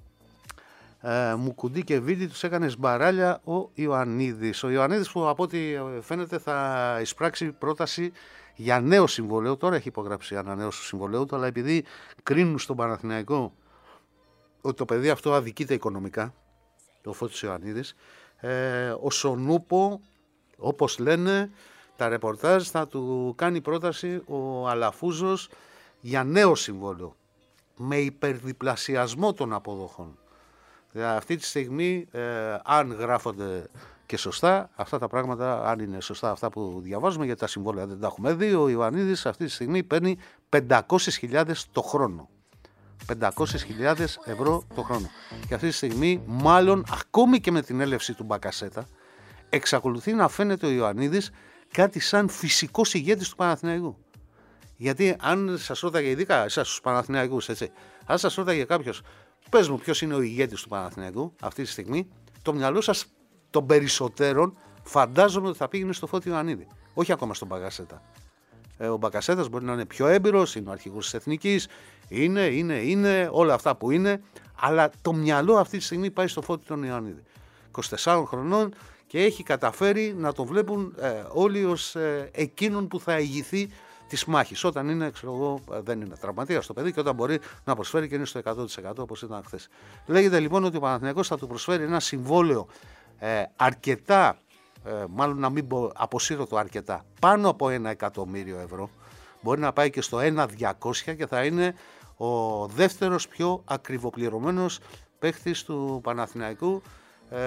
Ε, Μουκουντή και Βίδη τους έκανε σμπαράλια ο Ιωαννίδης. Ο Ιωαννίδης που από ό,τι φαίνεται θα εισπράξει πρόταση για νέο συμβολέο. Τώρα έχει υπογράψει ανανέωση του συμβολέου του, αλλά επειδή κρίνουν στον Παναθηναϊκό ότι το παιδί αυτό αδικείται οικονομικά, ο Φώτης Ιωαννίδης, ε, ο Σονούπο, όπως λένε τα ρεπορτάζ, θα του κάνει πρόταση ο Αλαφούζος για νέο συμβόλαιο με υπερδιπλασιασμό των αποδοχών. Δηλαδή αυτή τη στιγμή, ε, αν γράφονται και σωστά αυτά τα πράγματα, αν είναι σωστά αυτά που διαβάζουμε, γιατί τα συμβόλαια δεν τα έχουμε δει, ο Ιωαννίδης αυτή τη στιγμή παίρνει πεντακόσιες χιλιάδες το χρόνο. πεντακόσιες χιλιάδες ευρώ το χρόνο. Και αυτή τη στιγμή, μάλλον ακόμη και με την έλευση του Μπακασέτα, εξακολουθεί να φαίνεται ο Ιωαννίδης κάτι σαν φυσικός ηγέτης του Παναθηναϊκού. Γιατί αν σας ρώταγε, ειδικά εσάς τους Παναθηναϊκούς, έτσι, αν σας ρώταγε κάποιος, πες μου ποιος είναι ο ηγέτης του Παναθηναϊκού αυτή τη στιγμή, το μυαλό σας των περισσότερων φαντάζομαι ότι θα πήγαινε στο Φώτη Ιωαννίδη, όχι ακόμα στον Μπακασέτα. Ε, ο Μπακασέτας μπορεί να είναι πιο έμπειρος, είναι ο αρχηγός της Εθνικής, είναι, είναι, είναι, όλα αυτά που είναι, αλλά το μυαλό αυτή τη στιγμή πάει στο Φώτη τον Ιωαννίδη. είκοσι τεσσάρων χρονών και έχει καταφέρει να το βλέπουν ε, όλοι ως ε, εκείνον που θα ηγηθεί της μάχης. Όταν είναι, ξέρω εγώ, δεν είναι τραυματίας το παιδί και όταν μπορεί να προσφέρει και είναι στο εκατό τοις εκατό όπως ήταν χθες. Λέγεται λοιπόν ότι ο Παναθηναϊκός θα του προσφέρει ένα συμβόλαιο ε, αρκετά, ε, μάλλον να μην πω αποσύρωτο αρκετά, πάνω από ένα εκατομμύριο ευρώ. Μπορεί να πάει και στο ένα διακόσια και θα είναι ο δεύτερος πιο ακριβοπληρωμένος παίχτης του Παναθηναϊκού, ε,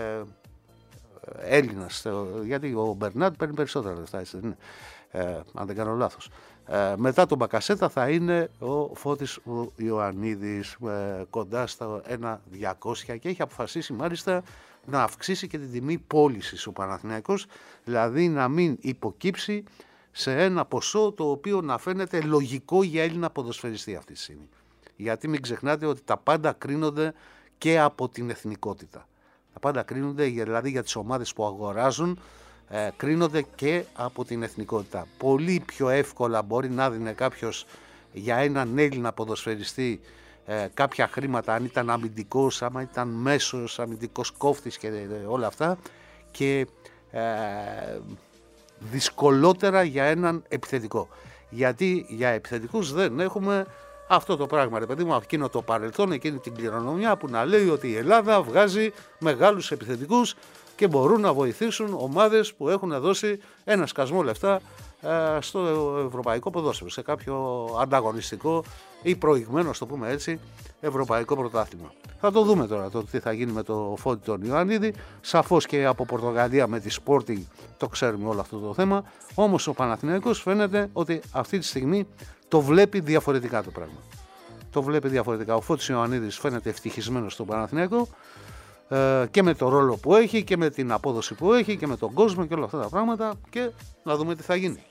Έλληνας, γιατί ο Μπερνάτ παίρνει περισσότερα λεφτά, έτσι δεν είναι, ε, αν δεν κάνω λάθος. Ε, μετά τον Μπακασέτα θα είναι ο Φώτης ο Ιωαννίδης, ε, κοντά στα ένα διακόσια, και έχει αποφασίσει μάλιστα να αυξήσει και την τιμή πώλησης ο Παναθηναϊκός, δηλαδή να μην υποκύψει σε ένα ποσό το οποίο να φαίνεται λογικό για Έλληνα ποδοσφαιριστή αυτή τη στιγμή. Γιατί μην ξεχνάτε ότι τα πάντα κρίνονται και από την εθνικότητα. Τα πάντα κρίνονται δηλαδή για τις ομάδες που αγοράζουν, ε, κρίνονται και από την εθνικότητα. Πολύ πιο εύκολα μπορεί να δίνει κάποιος για έναν Έλληνα ποδοσφαιριστή ε, κάποια χρήματα, αν ήταν αμυντικός, άμα ήταν μέσος αμυντικός κόφτης και ε, όλα αυτά, και ε, δυσκολότερα για έναν επιθετικό. Γιατί για επιθετικούς δεν έχουμε αυτό το πράγμα, ρε παιδί μου, εκείνο το παρελθόν, εκείνη την κληρονομιά που να λέει ότι η Ελλάδα βγάζει μεγάλους επιθετικούς και μπορούν να βοηθήσουν ομάδες που έχουν δώσει ένα σκασμό λεφτά ε, στο ευρωπαϊκό ποδόσφαιρο, σε κάποιο ανταγωνιστικό ή προηγμένο, το πούμε έτσι, ευρωπαϊκό πρωτάθλημα. Θα το δούμε τώρα το τι θα γίνει με το Φώτη τον Ιωαννίδη. Σαφώς και από Πορτογαλία με τη Sporting το ξέρουμε όλο αυτό το θέμα. Όμως ο Παναθηναϊκός φαίνεται ότι αυτή τη στιγμή το βλέπει διαφορετικά το πράγμα. Το βλέπει διαφορετικά. Ο Φώτης Ιωαννίδης φαίνεται ευτυχισμένος στον Παναθηναϊκό ε, και με το ρόλο που έχει και με την απόδοση που έχει και με τον κόσμο και όλα αυτά τα πράγματα, και να δούμε τι θα γίνει.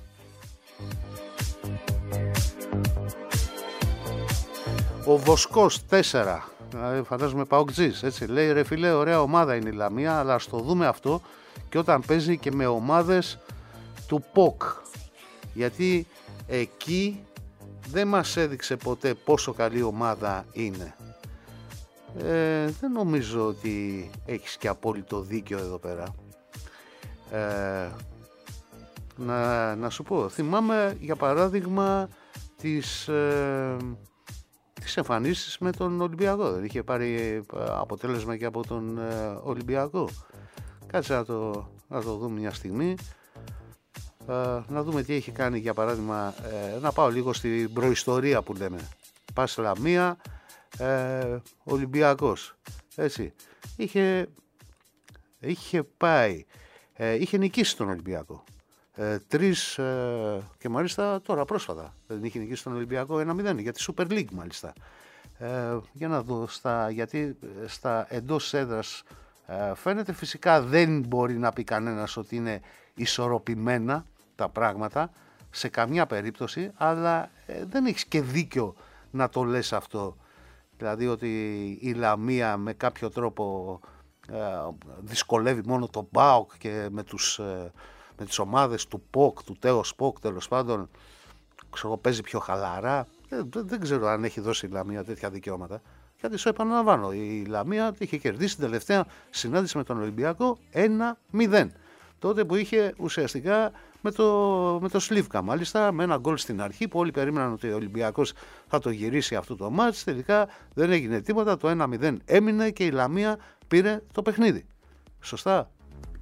Ο Βοσκός τέσσερα, φαντάζομαι Παοκτζής, έτσι, λέει ρε φίλε, ωραία ομάδα είναι η Λαμία, αλλά ας το δούμε αυτό και όταν παίζει και με ομάδες του ΠΟΚ, γιατί εκεί δεν μας έδειξε ποτέ πόσο καλή ομάδα είναι. Ε, δεν νομίζω ότι έχεις και απόλυτο δίκιο εδώ πέρα. Ε, να, να σου πω, θυμάμαι για παράδειγμα τις, ε, τις εμφανίσεις με τον Ολυμπιακό. Δεν είχε πάρει αποτέλεσμα και από τον ε, Ολυμπιακό. Κάτσε να το, να το δούμε μια στιγμή. Uh, να δούμε τι έχει κάνει, για παράδειγμα, uh, να πάω λίγο στην προϊστορία που λέμε. Πας Λαμία, uh, Ολυμπιακός, έτσι, είχε, είχε πάει, uh, είχε νικήσει τον Ολυμπιακό, uh, τρεις uh, και μάλιστα τώρα πρόσφατα δεν είχε νικήσει τον Ολυμπιακό ένα μηδέν για τη Super League μάλιστα. Uh, για να δω, στα, γιατί στα εντός έδρας uh, φαίνεται, φυσικά δεν μπορεί να πει κανένας ότι είναι ισορροπημένα τα πράγματα σε καμιά περίπτωση, αλλά ε, δεν έχεις και δίκιο να το λες αυτό, δηλαδή ότι η Λαμία με κάποιο τρόπο ε, δυσκολεύει μόνο τον ΠΑΟΚ και με, τους, ε, με τις ομάδες του ΠΟΚ, του Τέος ΠΟΚ τέλος πάντων, ξέρω, παίζει πιο χαλαρά. Ε, δεν, δεν ξέρω αν έχει δώσει η Λαμία τέτοια δικαιώματα, γιατί σου επαναλαμβάνω, η Λαμία είχε κερδίσει την τελευταία συνάντηση με τον Ολυμπιακό ένα μηδέν. Τότε που είχε ουσιαστικά με το, με το Σλίβκα, μάλιστα, με ένα γκολ στην αρχή που όλοι περίμεναν ότι ο Ολυμπιακός θα το γυρίσει αυτό το μάτς. Τελικά δεν έγινε τίποτα, το ένα μηδέν έμεινε και η Λαμία πήρε το παιχνίδι. Σωστά.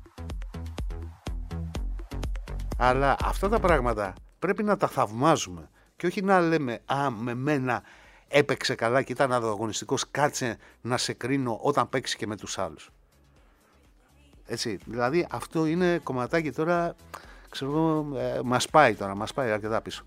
Αλλά αυτά τα πράγματα πρέπει να τα θαυμάζουμε και όχι να λέμε «Α, με μένα έπαιξε καλά και ήταν ανταγωνιστικός, κάτσε να σε κρίνω όταν παίξει και με τους άλλους». Έτσι, δηλαδή αυτό είναι κομματάκι τώρα, ξέρω, ε, μας πάει τώρα, μας πάει αρκετά πίσω.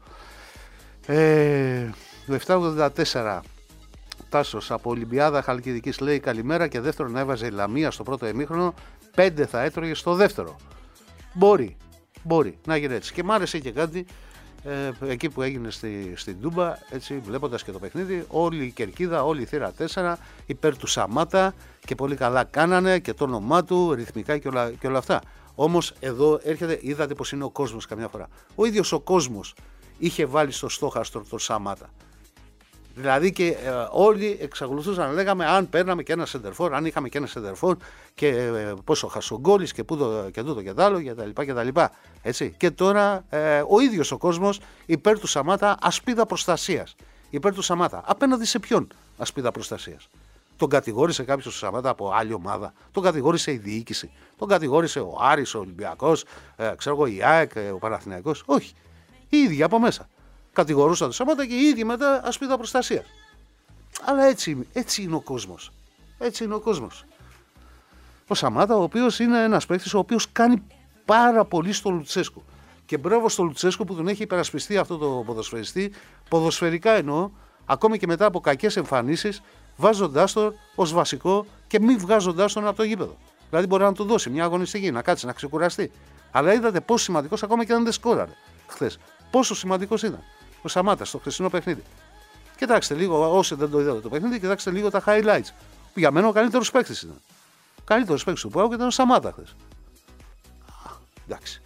Ε, το επτακόσια ογδόντα τέσσερα, Τάσος από Ολυμπιάδα Χαλκιδικής λέει καλημέρα, και δεύτερον έβαζε η Λαμία στο πρώτο ημίχρονο, πέντε θα έτρωγε στο δεύτερο. Μπορεί, μπορεί να γίνει έτσι. Και μ' άρεσε και κάτι ε, εκεί που έγινε στη, στην Τούμπα, έτσι, βλέποντας και το παιχνίδι, όλη η κερκίδα, όλη η θύρα τέσσερα υπέρ του Σαμάτα, και πολύ καλά κάνανε και το όνομά του ρυθμικά και όλα, και όλα αυτά. Όμως εδώ έρχεται, είδατε πως είναι ο κόσμος καμιά φορά. Ο ίδιος ο κόσμος είχε βάλει στο στόχαστρο τον Σαμάτα. Δηλαδή και ε, όλοι εξακολουθούσαν να λέγαμε αν παίρναμε και ένα σεντερφόρ, αν είχαμε και ένα σεντερφόρ και ε, πόσο χασογκόλης και πούτο και τούτο και τ' άλλο και τα λοιπά και τα λοιπά. Έτσι. Και τώρα ε, ο ίδιος ο κόσμος υπέρ του Σαμάτα, ασπίδα προστασίας. Υπέρ του Σαμάτα. Απέναντι σε ποιον ασπίδα προστασίας? Τον κατηγόρησε κάποιος του Σαμάτα από άλλη ομάδα? Τον κατηγόρησε η διοίκηση? Τον κατηγόρησε ο Άρης, ο Ολυμπιακός, ε, ξέρω εγώ, η ΑΕΚ, ε, ο Παναθηναϊκός? Όχι. Οι ίδιοι από μέσα κατηγορούσαν το Σαμάτα και οι ίδιοι μετά ασπίδα προστασίας. Αλλά έτσι, έτσι είναι ο κόσμος. Έτσι είναι ο κόσμος. Ο Σαμάτα, ο οποίος είναι ένας παίκτης ο οποίος κάνει πάρα πολύ στο Λουτσέσκου. Και μπράβο στο Λουτσέσκου που τον έχει υπερασπιστεί αυτό το ποδοσφαιριστή, ποδοσφαιρικά εννοώ, ακόμη και μετά από κακές εμφανίσεις, βάζοντάς τον ως βασικό και μη βγάζοντάς τον από το γήπεδο. Δηλαδή μπορεί να του δώσει μια αγωνιστική, να κάτσει, να ξεκουραστεί. Αλλά είδατε πόσο σημαντικός, ακόμα και αν δεν σκόραρε χθες, πόσο σημαντικός ήταν ο Σαμάτας στο χθεσινό παιχνίδι. Κοιτάξτε λίγο, όσοι δεν το είδατε το παιχνίδι, κοιτάξτε λίγο τα highlights. Που για μένα ο καλύτερος παίκτης ήταν. Ο καλύτερος παίκτης του ΠΑΟΚ ήταν ο Σαμάτα χθες. εντάξει.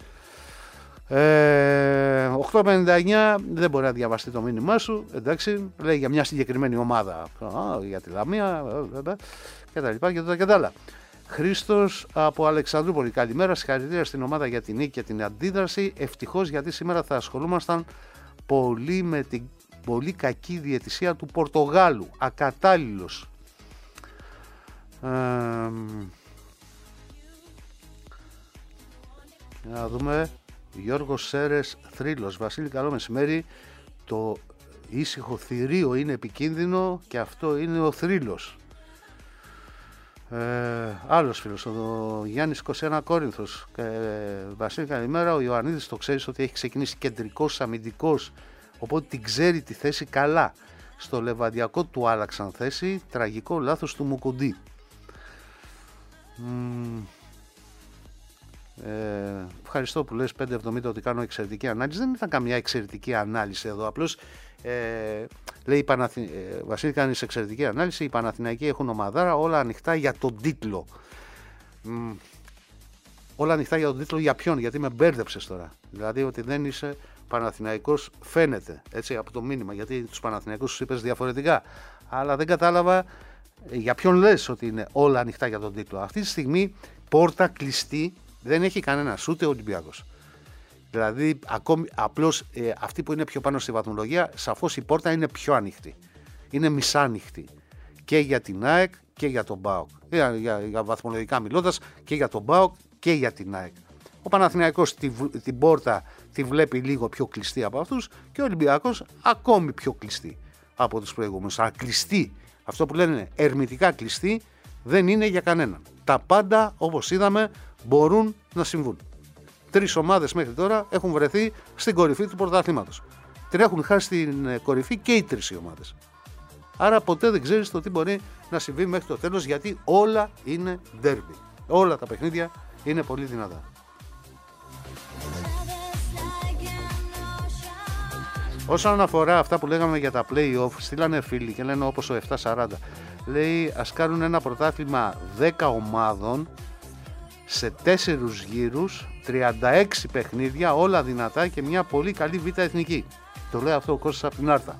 Ε, οκτώ πενήντα εννιά δεν μπορεί να διαβαστεί το μήνυμά σου, εντάξει, λέει για μια συγκεκριμένη ομάδα, α, για τη Λαμία και τα λοιπά και τα, και τα άλλα. Χρήστος από Αλεξανδρούπολη, καλημέρα, συγχαρητήρια στην ομάδα για την νίκη και την αντίδραση, ευτυχώς γιατί σήμερα θα ασχολούμασταν πολύ με την πολύ κακή διαιτησία του Πορτογάλου, ακατάλληλος. Ε, να δούμε. Γιώργος Σέρες, θρύλος. Βασίλη, καλό μεσημέρι. Το ήσυχο θηρίο είναι επικίνδυνο και αυτό είναι ο θρύλος. Ε, άλλος φίλος, ο Γιάννης είκοσι ένα Κόρινθος. Ε, Βασίλη, καλημέρα. Ο Ιωαννίδης το ξέρεις ότι έχει ξεκινήσει κεντρικός αμυντικός, οπότε την ξέρει τη θέση καλά. Στο Λεβαδιακό του άλλαξαν θέση. Τραγικό λάθος του Μουκουντή. Mm. Ε, ευχαριστώ που λες πεντακόσια εβδομήντα ότι κάνω εξαιρετική ανάλυση. Δεν ήταν καμιά εξαιρετική ανάλυση εδώ. Απλώς ε, λέει Παναθη... ε, Βασίλη, κάνεις εξαιρετική ανάλυση. Οι Παναθηναϊκοί έχουν ομαδάρα, όλα ανοιχτά για τον τίτλο. Mm. Όλα ανοιχτά για τον τίτλο για ποιον? Γιατί με μπέρδεψες τώρα. Δηλαδή ότι δεν είσαι Παναθηναϊκός φαίνεται έτσι από το μήνυμα. Γιατί τους Παναθηναϊκούς τους είπες διαφορετικά. Αλλά δεν κατάλαβα για ποιον λες ότι είναι όλα ανοιχτά για τον τίτλο. Αυτή τη στιγμή πόρτα κλειστή δεν έχει κανένας, ούτε ο Ολυμπιακός. Δηλαδή, ακόμη, απλώς ε, αυτοί που είναι πιο πάνω στη βαθμολογία, σαφώς η πόρτα είναι πιο ανοιχτή. Είναι μισάνοιχτη. Και για την ΑΕΚ και για τον ΠΑΟΚ. Για, για, για βαθμολογικά μιλώντας, και για τον ΠΑΟΚ και για την ΑΕΚ. Ο Παναθηναϊκός τη, την πόρτα τη βλέπει λίγο πιο κλειστή από αυτούς και ο Ολυμπιακός ακόμη πιο κλειστή από τους προηγούμενους. Αλλά κλειστή, αυτό που λένε ερμητικά κλειστή, δεν είναι για κανέναν. Τα πάντα, όπως είδαμε, μπορούν να συμβούν. Τρεις ομάδες μέχρι τώρα έχουν βρεθεί στην κορυφή του πρωταθλήματος. Τρέχουν χάσει στην κορυφή και οι τρεις οι ομάδες. Άρα ποτέ δεν ξέρεις το τι μπορεί να συμβεί μέχρι το τέλος, γιατί όλα είναι ντέρμπι. Όλα τα παιχνίδια είναι πολύ δυνατά. Όσον αφορά αυτά που λέγαμε για τα play-off, στείλανε φίλοι και λένε όπως ο επτακόσια σαράντα. Λέει ας κάνουν ένα πρωτάθλημα δέκα ομάδων σε τέσσερους γύρους, τριάντα έξι παιχνίδια, όλα δυνατά και μια πολύ καλή β' εθνική. Το λέει αυτό ο Κώστας από την Άρτα.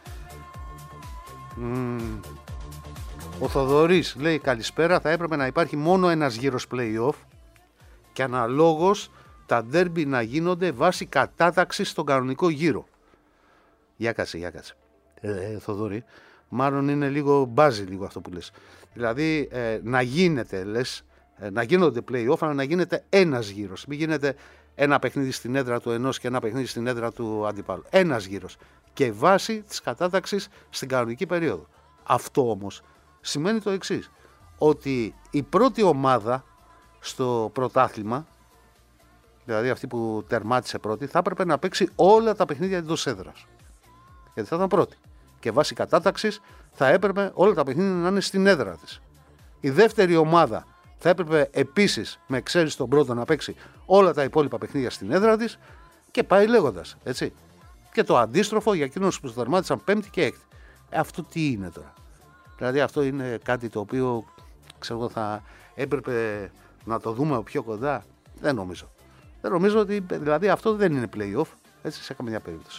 Mm. Ο Θοδωρής λέει καλησπέρα, θα έπρεπε να υπάρχει μόνο ένας γύρος play-off και αναλόγως τα ντέρμπι να γίνονται βάσει κατάταξης στον κανονικό γύρο. Για κάτσε, για κάτσε. Ε, Θοδωρή, μάλλον είναι λίγο μπάζι λίγο αυτό που λες. Δηλαδή ε, να γίνεται, λες, ε, να γίνονται play-off, αλλά να γίνεται ένας γύρος. Μην γίνεται ένα παιχνίδι στην έδρα του ενός και ένα παιχνίδι στην έδρα του αντιπάλου. Ένας γύρος. Και βάση της κατάταξης στην κανονική περίοδο. Αυτό όμως σημαίνει το εξής. Ότι η πρώτη ομάδα στο πρωτάθλημα, δηλαδή αυτή που τερμάτισε πρώτη, θα έπρεπε να παίξει όλα τα παιχνίδια εντός έδρας. Γιατί θα ήταν πρώτη. Και βάσει κατάταξης θα έπρεπε όλα τα παιχνίδια να είναι στην έδρα της. Η δεύτερη ομάδα θα έπρεπε επίσης, με εξαίρεση τον πρώτο, να παίξει όλα τα υπόλοιπα παιχνίδια στην έδρα της και πάει λέγοντας. Έτσι. Και το αντίστροφο για εκείνους που τερμάτισαν πέμπτη και έκτη. Ε, αυτό τι είναι τώρα? Δηλαδή αυτό είναι κάτι το οποίο ξέρω, θα έπρεπε να το δούμε πιο κοντά. Δεν νομίζω. Δεν νομίζω ότι δηλαδή αυτό δεν είναι play-off, έτσι, σε καμία περίπτωση.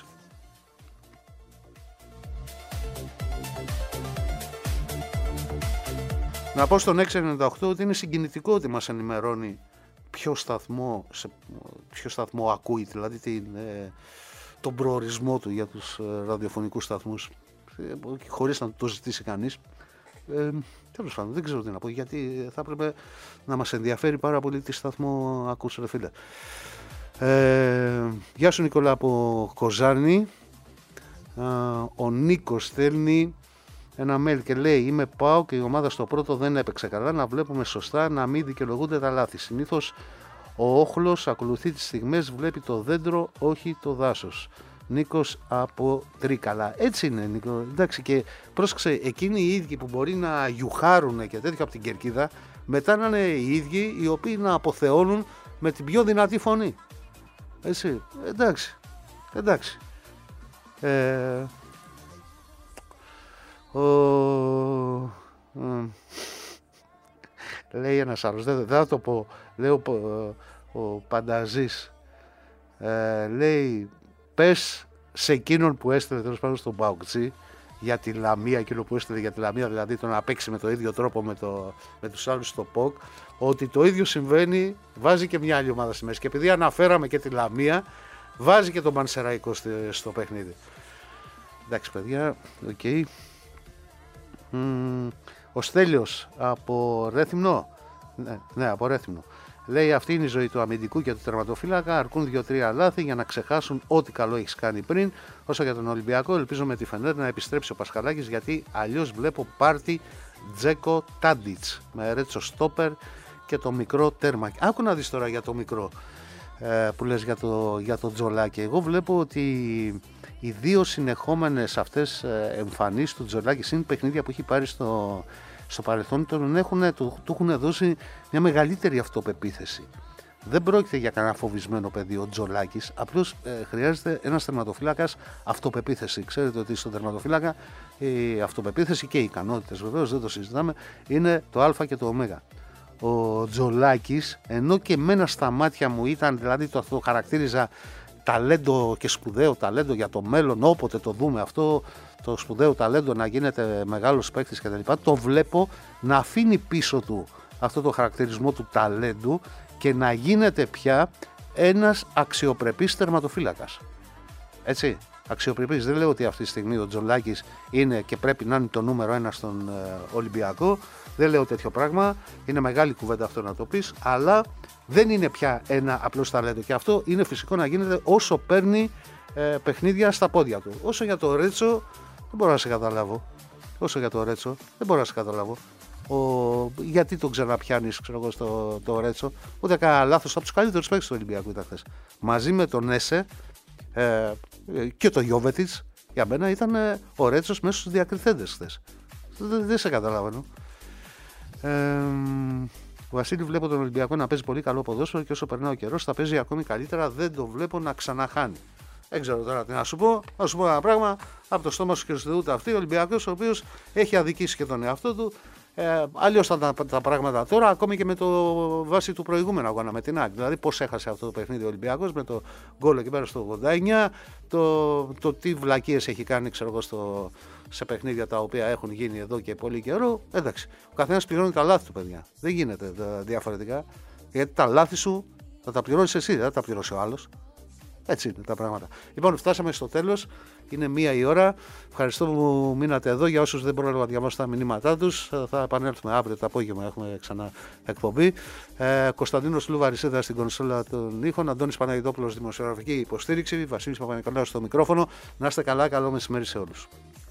Να πω στον έξι ενενήντα οκτώ ότι είναι συγκινητικό ότι μας ενημερώνει ποιο σταθμό, σε, ποιο σταθμό ακούει, δηλαδή την, ε, τον προορισμό του για τους ε, ραδιοφωνικούς σταθμούς, ε, χωρίς να το ζητήσει κανείς. Ε, τέλος πάντων, δεν ξέρω τι να πω, γιατί θα έπρεπε να μας ενδιαφέρει πάρα πολύ τι σταθμό ακούς, ρε φίλε. Ε, γεια σου Νικόλα από Κοζάνη. Ε, ο Νίκος στέλνει ένα mail και λέει είμαι πάω και η ομάδα στο πρώτο δεν έπαιξε καλά, να βλέπουμε σωστά, να μην δικαιολογούνται τα λάθη. Συνήθως ο όχλος ακολουθεί τις στιγμές, βλέπει το δέντρο, όχι το δάσος. Νίκος από Τρίκαλα. Έτσι είναι, Νίκο. Εντάξει, και πρόσεξε, εκείνοι οι ίδιοι που μπορεί να γιουχάρουν και τέτοια από την κερκίδα, μετά να είναι οι ίδιοι οι οποίοι να αποθεώνουν με την πιο δυνατή φωνή. Έτσι, εντάξει, εντάξει. Ε, ο, ε, λέει ένας άλλος, δεν, δεν θα το πω, λέω, ο Πανταζής. Ε, λέει, πες σε εκείνον που έστειλε τέλος πάντων στον Παουκτζή για τη Λαμία, εκείνο που έστειλε για τη Λαμία, δηλαδή το να παίξει με το ίδιο τρόπο με, το, με τους άλλους στο ΠΟΚ, ότι το ίδιο συμβαίνει, βάζει και μια άλλη ομάδα στη μέση. Και επειδή αναφέραμε και τη Λαμία, βάζει και τον Πανσεραϊκό στο παιχνίδι. Εντάξει παιδιά, οκ. Okay. Mm, ο Στέλιος από Ρέθυμνο, ναι, ναι, από Ρέθυμνο. Λέει, αυτή είναι η ζωή του αμυντικού και του τερματοφύλακα. Αρκούν δύο-τρία λάθη για να ξεχάσουν ό,τι καλό έχει κάνει πριν. Όσο για τον Ολυμπιακό, ελπίζω με τη Φενέρ να επιστρέψει ο Πασχαλάκης, γιατί αλλιώς βλέπω πάρτι Τζέκο Τάντιτς με Ρέτσο Στόπερ και το μικρό τέρμα. Άκου να δεις τώρα για το μικρό ε, που λες για το, για το Τζολάκη. Εγώ βλέπω ότι οι δύο συνεχόμενες αυτές εμφανίσεις του Τζολάκη είναι παιχνίδια που έχει πάρει στο. Στο παρελθόν τον έχουν, του, του έχουν δώσει μια μεγαλύτερη αυτοπεποίθηση. Δεν πρόκειται για κανένα φοβισμένο παιδί ο Τζολάκης, απλώς ε, χρειάζεται ένας τερματοφύλακας αυτοπεποίθηση. Ξέρετε ότι στον τερματοφύλακα η αυτοπεποίθηση και οι ικανότητες, βεβαίως δεν το συζητάμε, είναι το α και το ω. Ο Τζολάκης, ενώ και εμένα στα μάτια μου ήταν, δηλαδή το, το χαρακτήριζα ταλέντο και σπουδαίο ταλέντο για το μέλλον, όποτε το δούμε αυτό, το σπουδαίο ταλέντο να γίνεται μεγάλος παίκτης κτλ. Το βλέπω να αφήνει πίσω του αυτό το χαρακτηρισμό του ταλέντου και να γίνεται πια ένας αξιοπρεπής τερματοφύλακας. Έτσι, αξιοπρεπής. Δεν λέω ότι αυτή τη στιγμή ο Τζολάκης είναι και πρέπει να είναι το νούμερο ένα στον ε, Ολυμπιακό. Δεν λέω τέτοιο πράγμα. Είναι μεγάλη κουβέντα αυτό να το πεις, αλλά δεν είναι πια ένα απλό ταλέντο. Και αυτό είναι φυσικό να γίνεται όσο παίρνει ε, παιχνίδια στα πόδια του. Όσο για το Ρέτσο, δεν μπορώ να σε καταλάβω. Όσο για το Ρέτσο, δεν μπορώ να σε καταλάβω. Ο... Γιατί τον ξαναπιάνεις, ξέρω εγώ, στο το Ρέτσο. Ούτε κανένα λάθος. Από τους καλύτερους παίκτες του Ολυμπιακού ήταν χθες. Μαζί με τον Έσε ε, και τον Γιόβετιτς, για μένα ήταν ε, ο Ρέτσος μέσα στους διακριθέντες χθες. Δεν, δεν σε καταλαβαίνω. Ε, ο Βασίλη, βλέπω τον Ολυμπιακό να παίζει πολύ καλό ποδόσφαιρο και όσο περνά ο καιρός θα παίζει ακόμη καλύτερα. Δεν το βλέπω να ξαναχάνει. Δεν ξέρω τώρα τι να σου πω. Να σου πω ένα πράγμα από το στόμα σου και στο ούτε αυτή. Ο Ολυμπιακός, ο οποίος έχει αδικήσει και τον εαυτό του. Ε, Αλλιώς τα, τα, τα πράγματα τώρα, ακόμη και με το βάση του προηγούμενου αγώνα με την ΑΕΚ. Δηλαδή, πώς έχασε αυτό το παιχνίδι ο Ολυμπιακός με το γκολ εκεί πέρα στο ογδόντα εννιά, το, το τι βλακίες έχει κάνει, ξέρω εγώ, στο, σε παιχνίδια τα οποία έχουν γίνει εδώ και πολύ καιρό. Εντάξει, ο καθένας πληρώνει τα λάθη του, παιδιά. Δεν γίνεται τα, διαφορετικά. Γιατί τα λάθη σου θα τα πληρώνεις εσύ, δεν θα τα πληρώσει ο άλλος. Έτσι είναι τα πράγματα. Λοιπόν, φτάσαμε στο τέλος. Είναι μία η ώρα. Ευχαριστώ που μείνατε εδώ. Για όσους δεν πρόλαβα να διαβάσω τα μηνύματά τους, θα επανέλθουμε αύριο το απόγευμα. Έχουμε ξανά εκπομπή. Ε, Κωνσταντίνος Λούβαρης ήταν στην κονσόλα των ήχων. Αντώνης Παναγιδόπουλος, δημοσιογραφική υποστήριξη. Βασίλης Παπα-Νικολάου στο μικρόφωνο. Να είστε καλά. Καλό μεσημέρι σε όλους.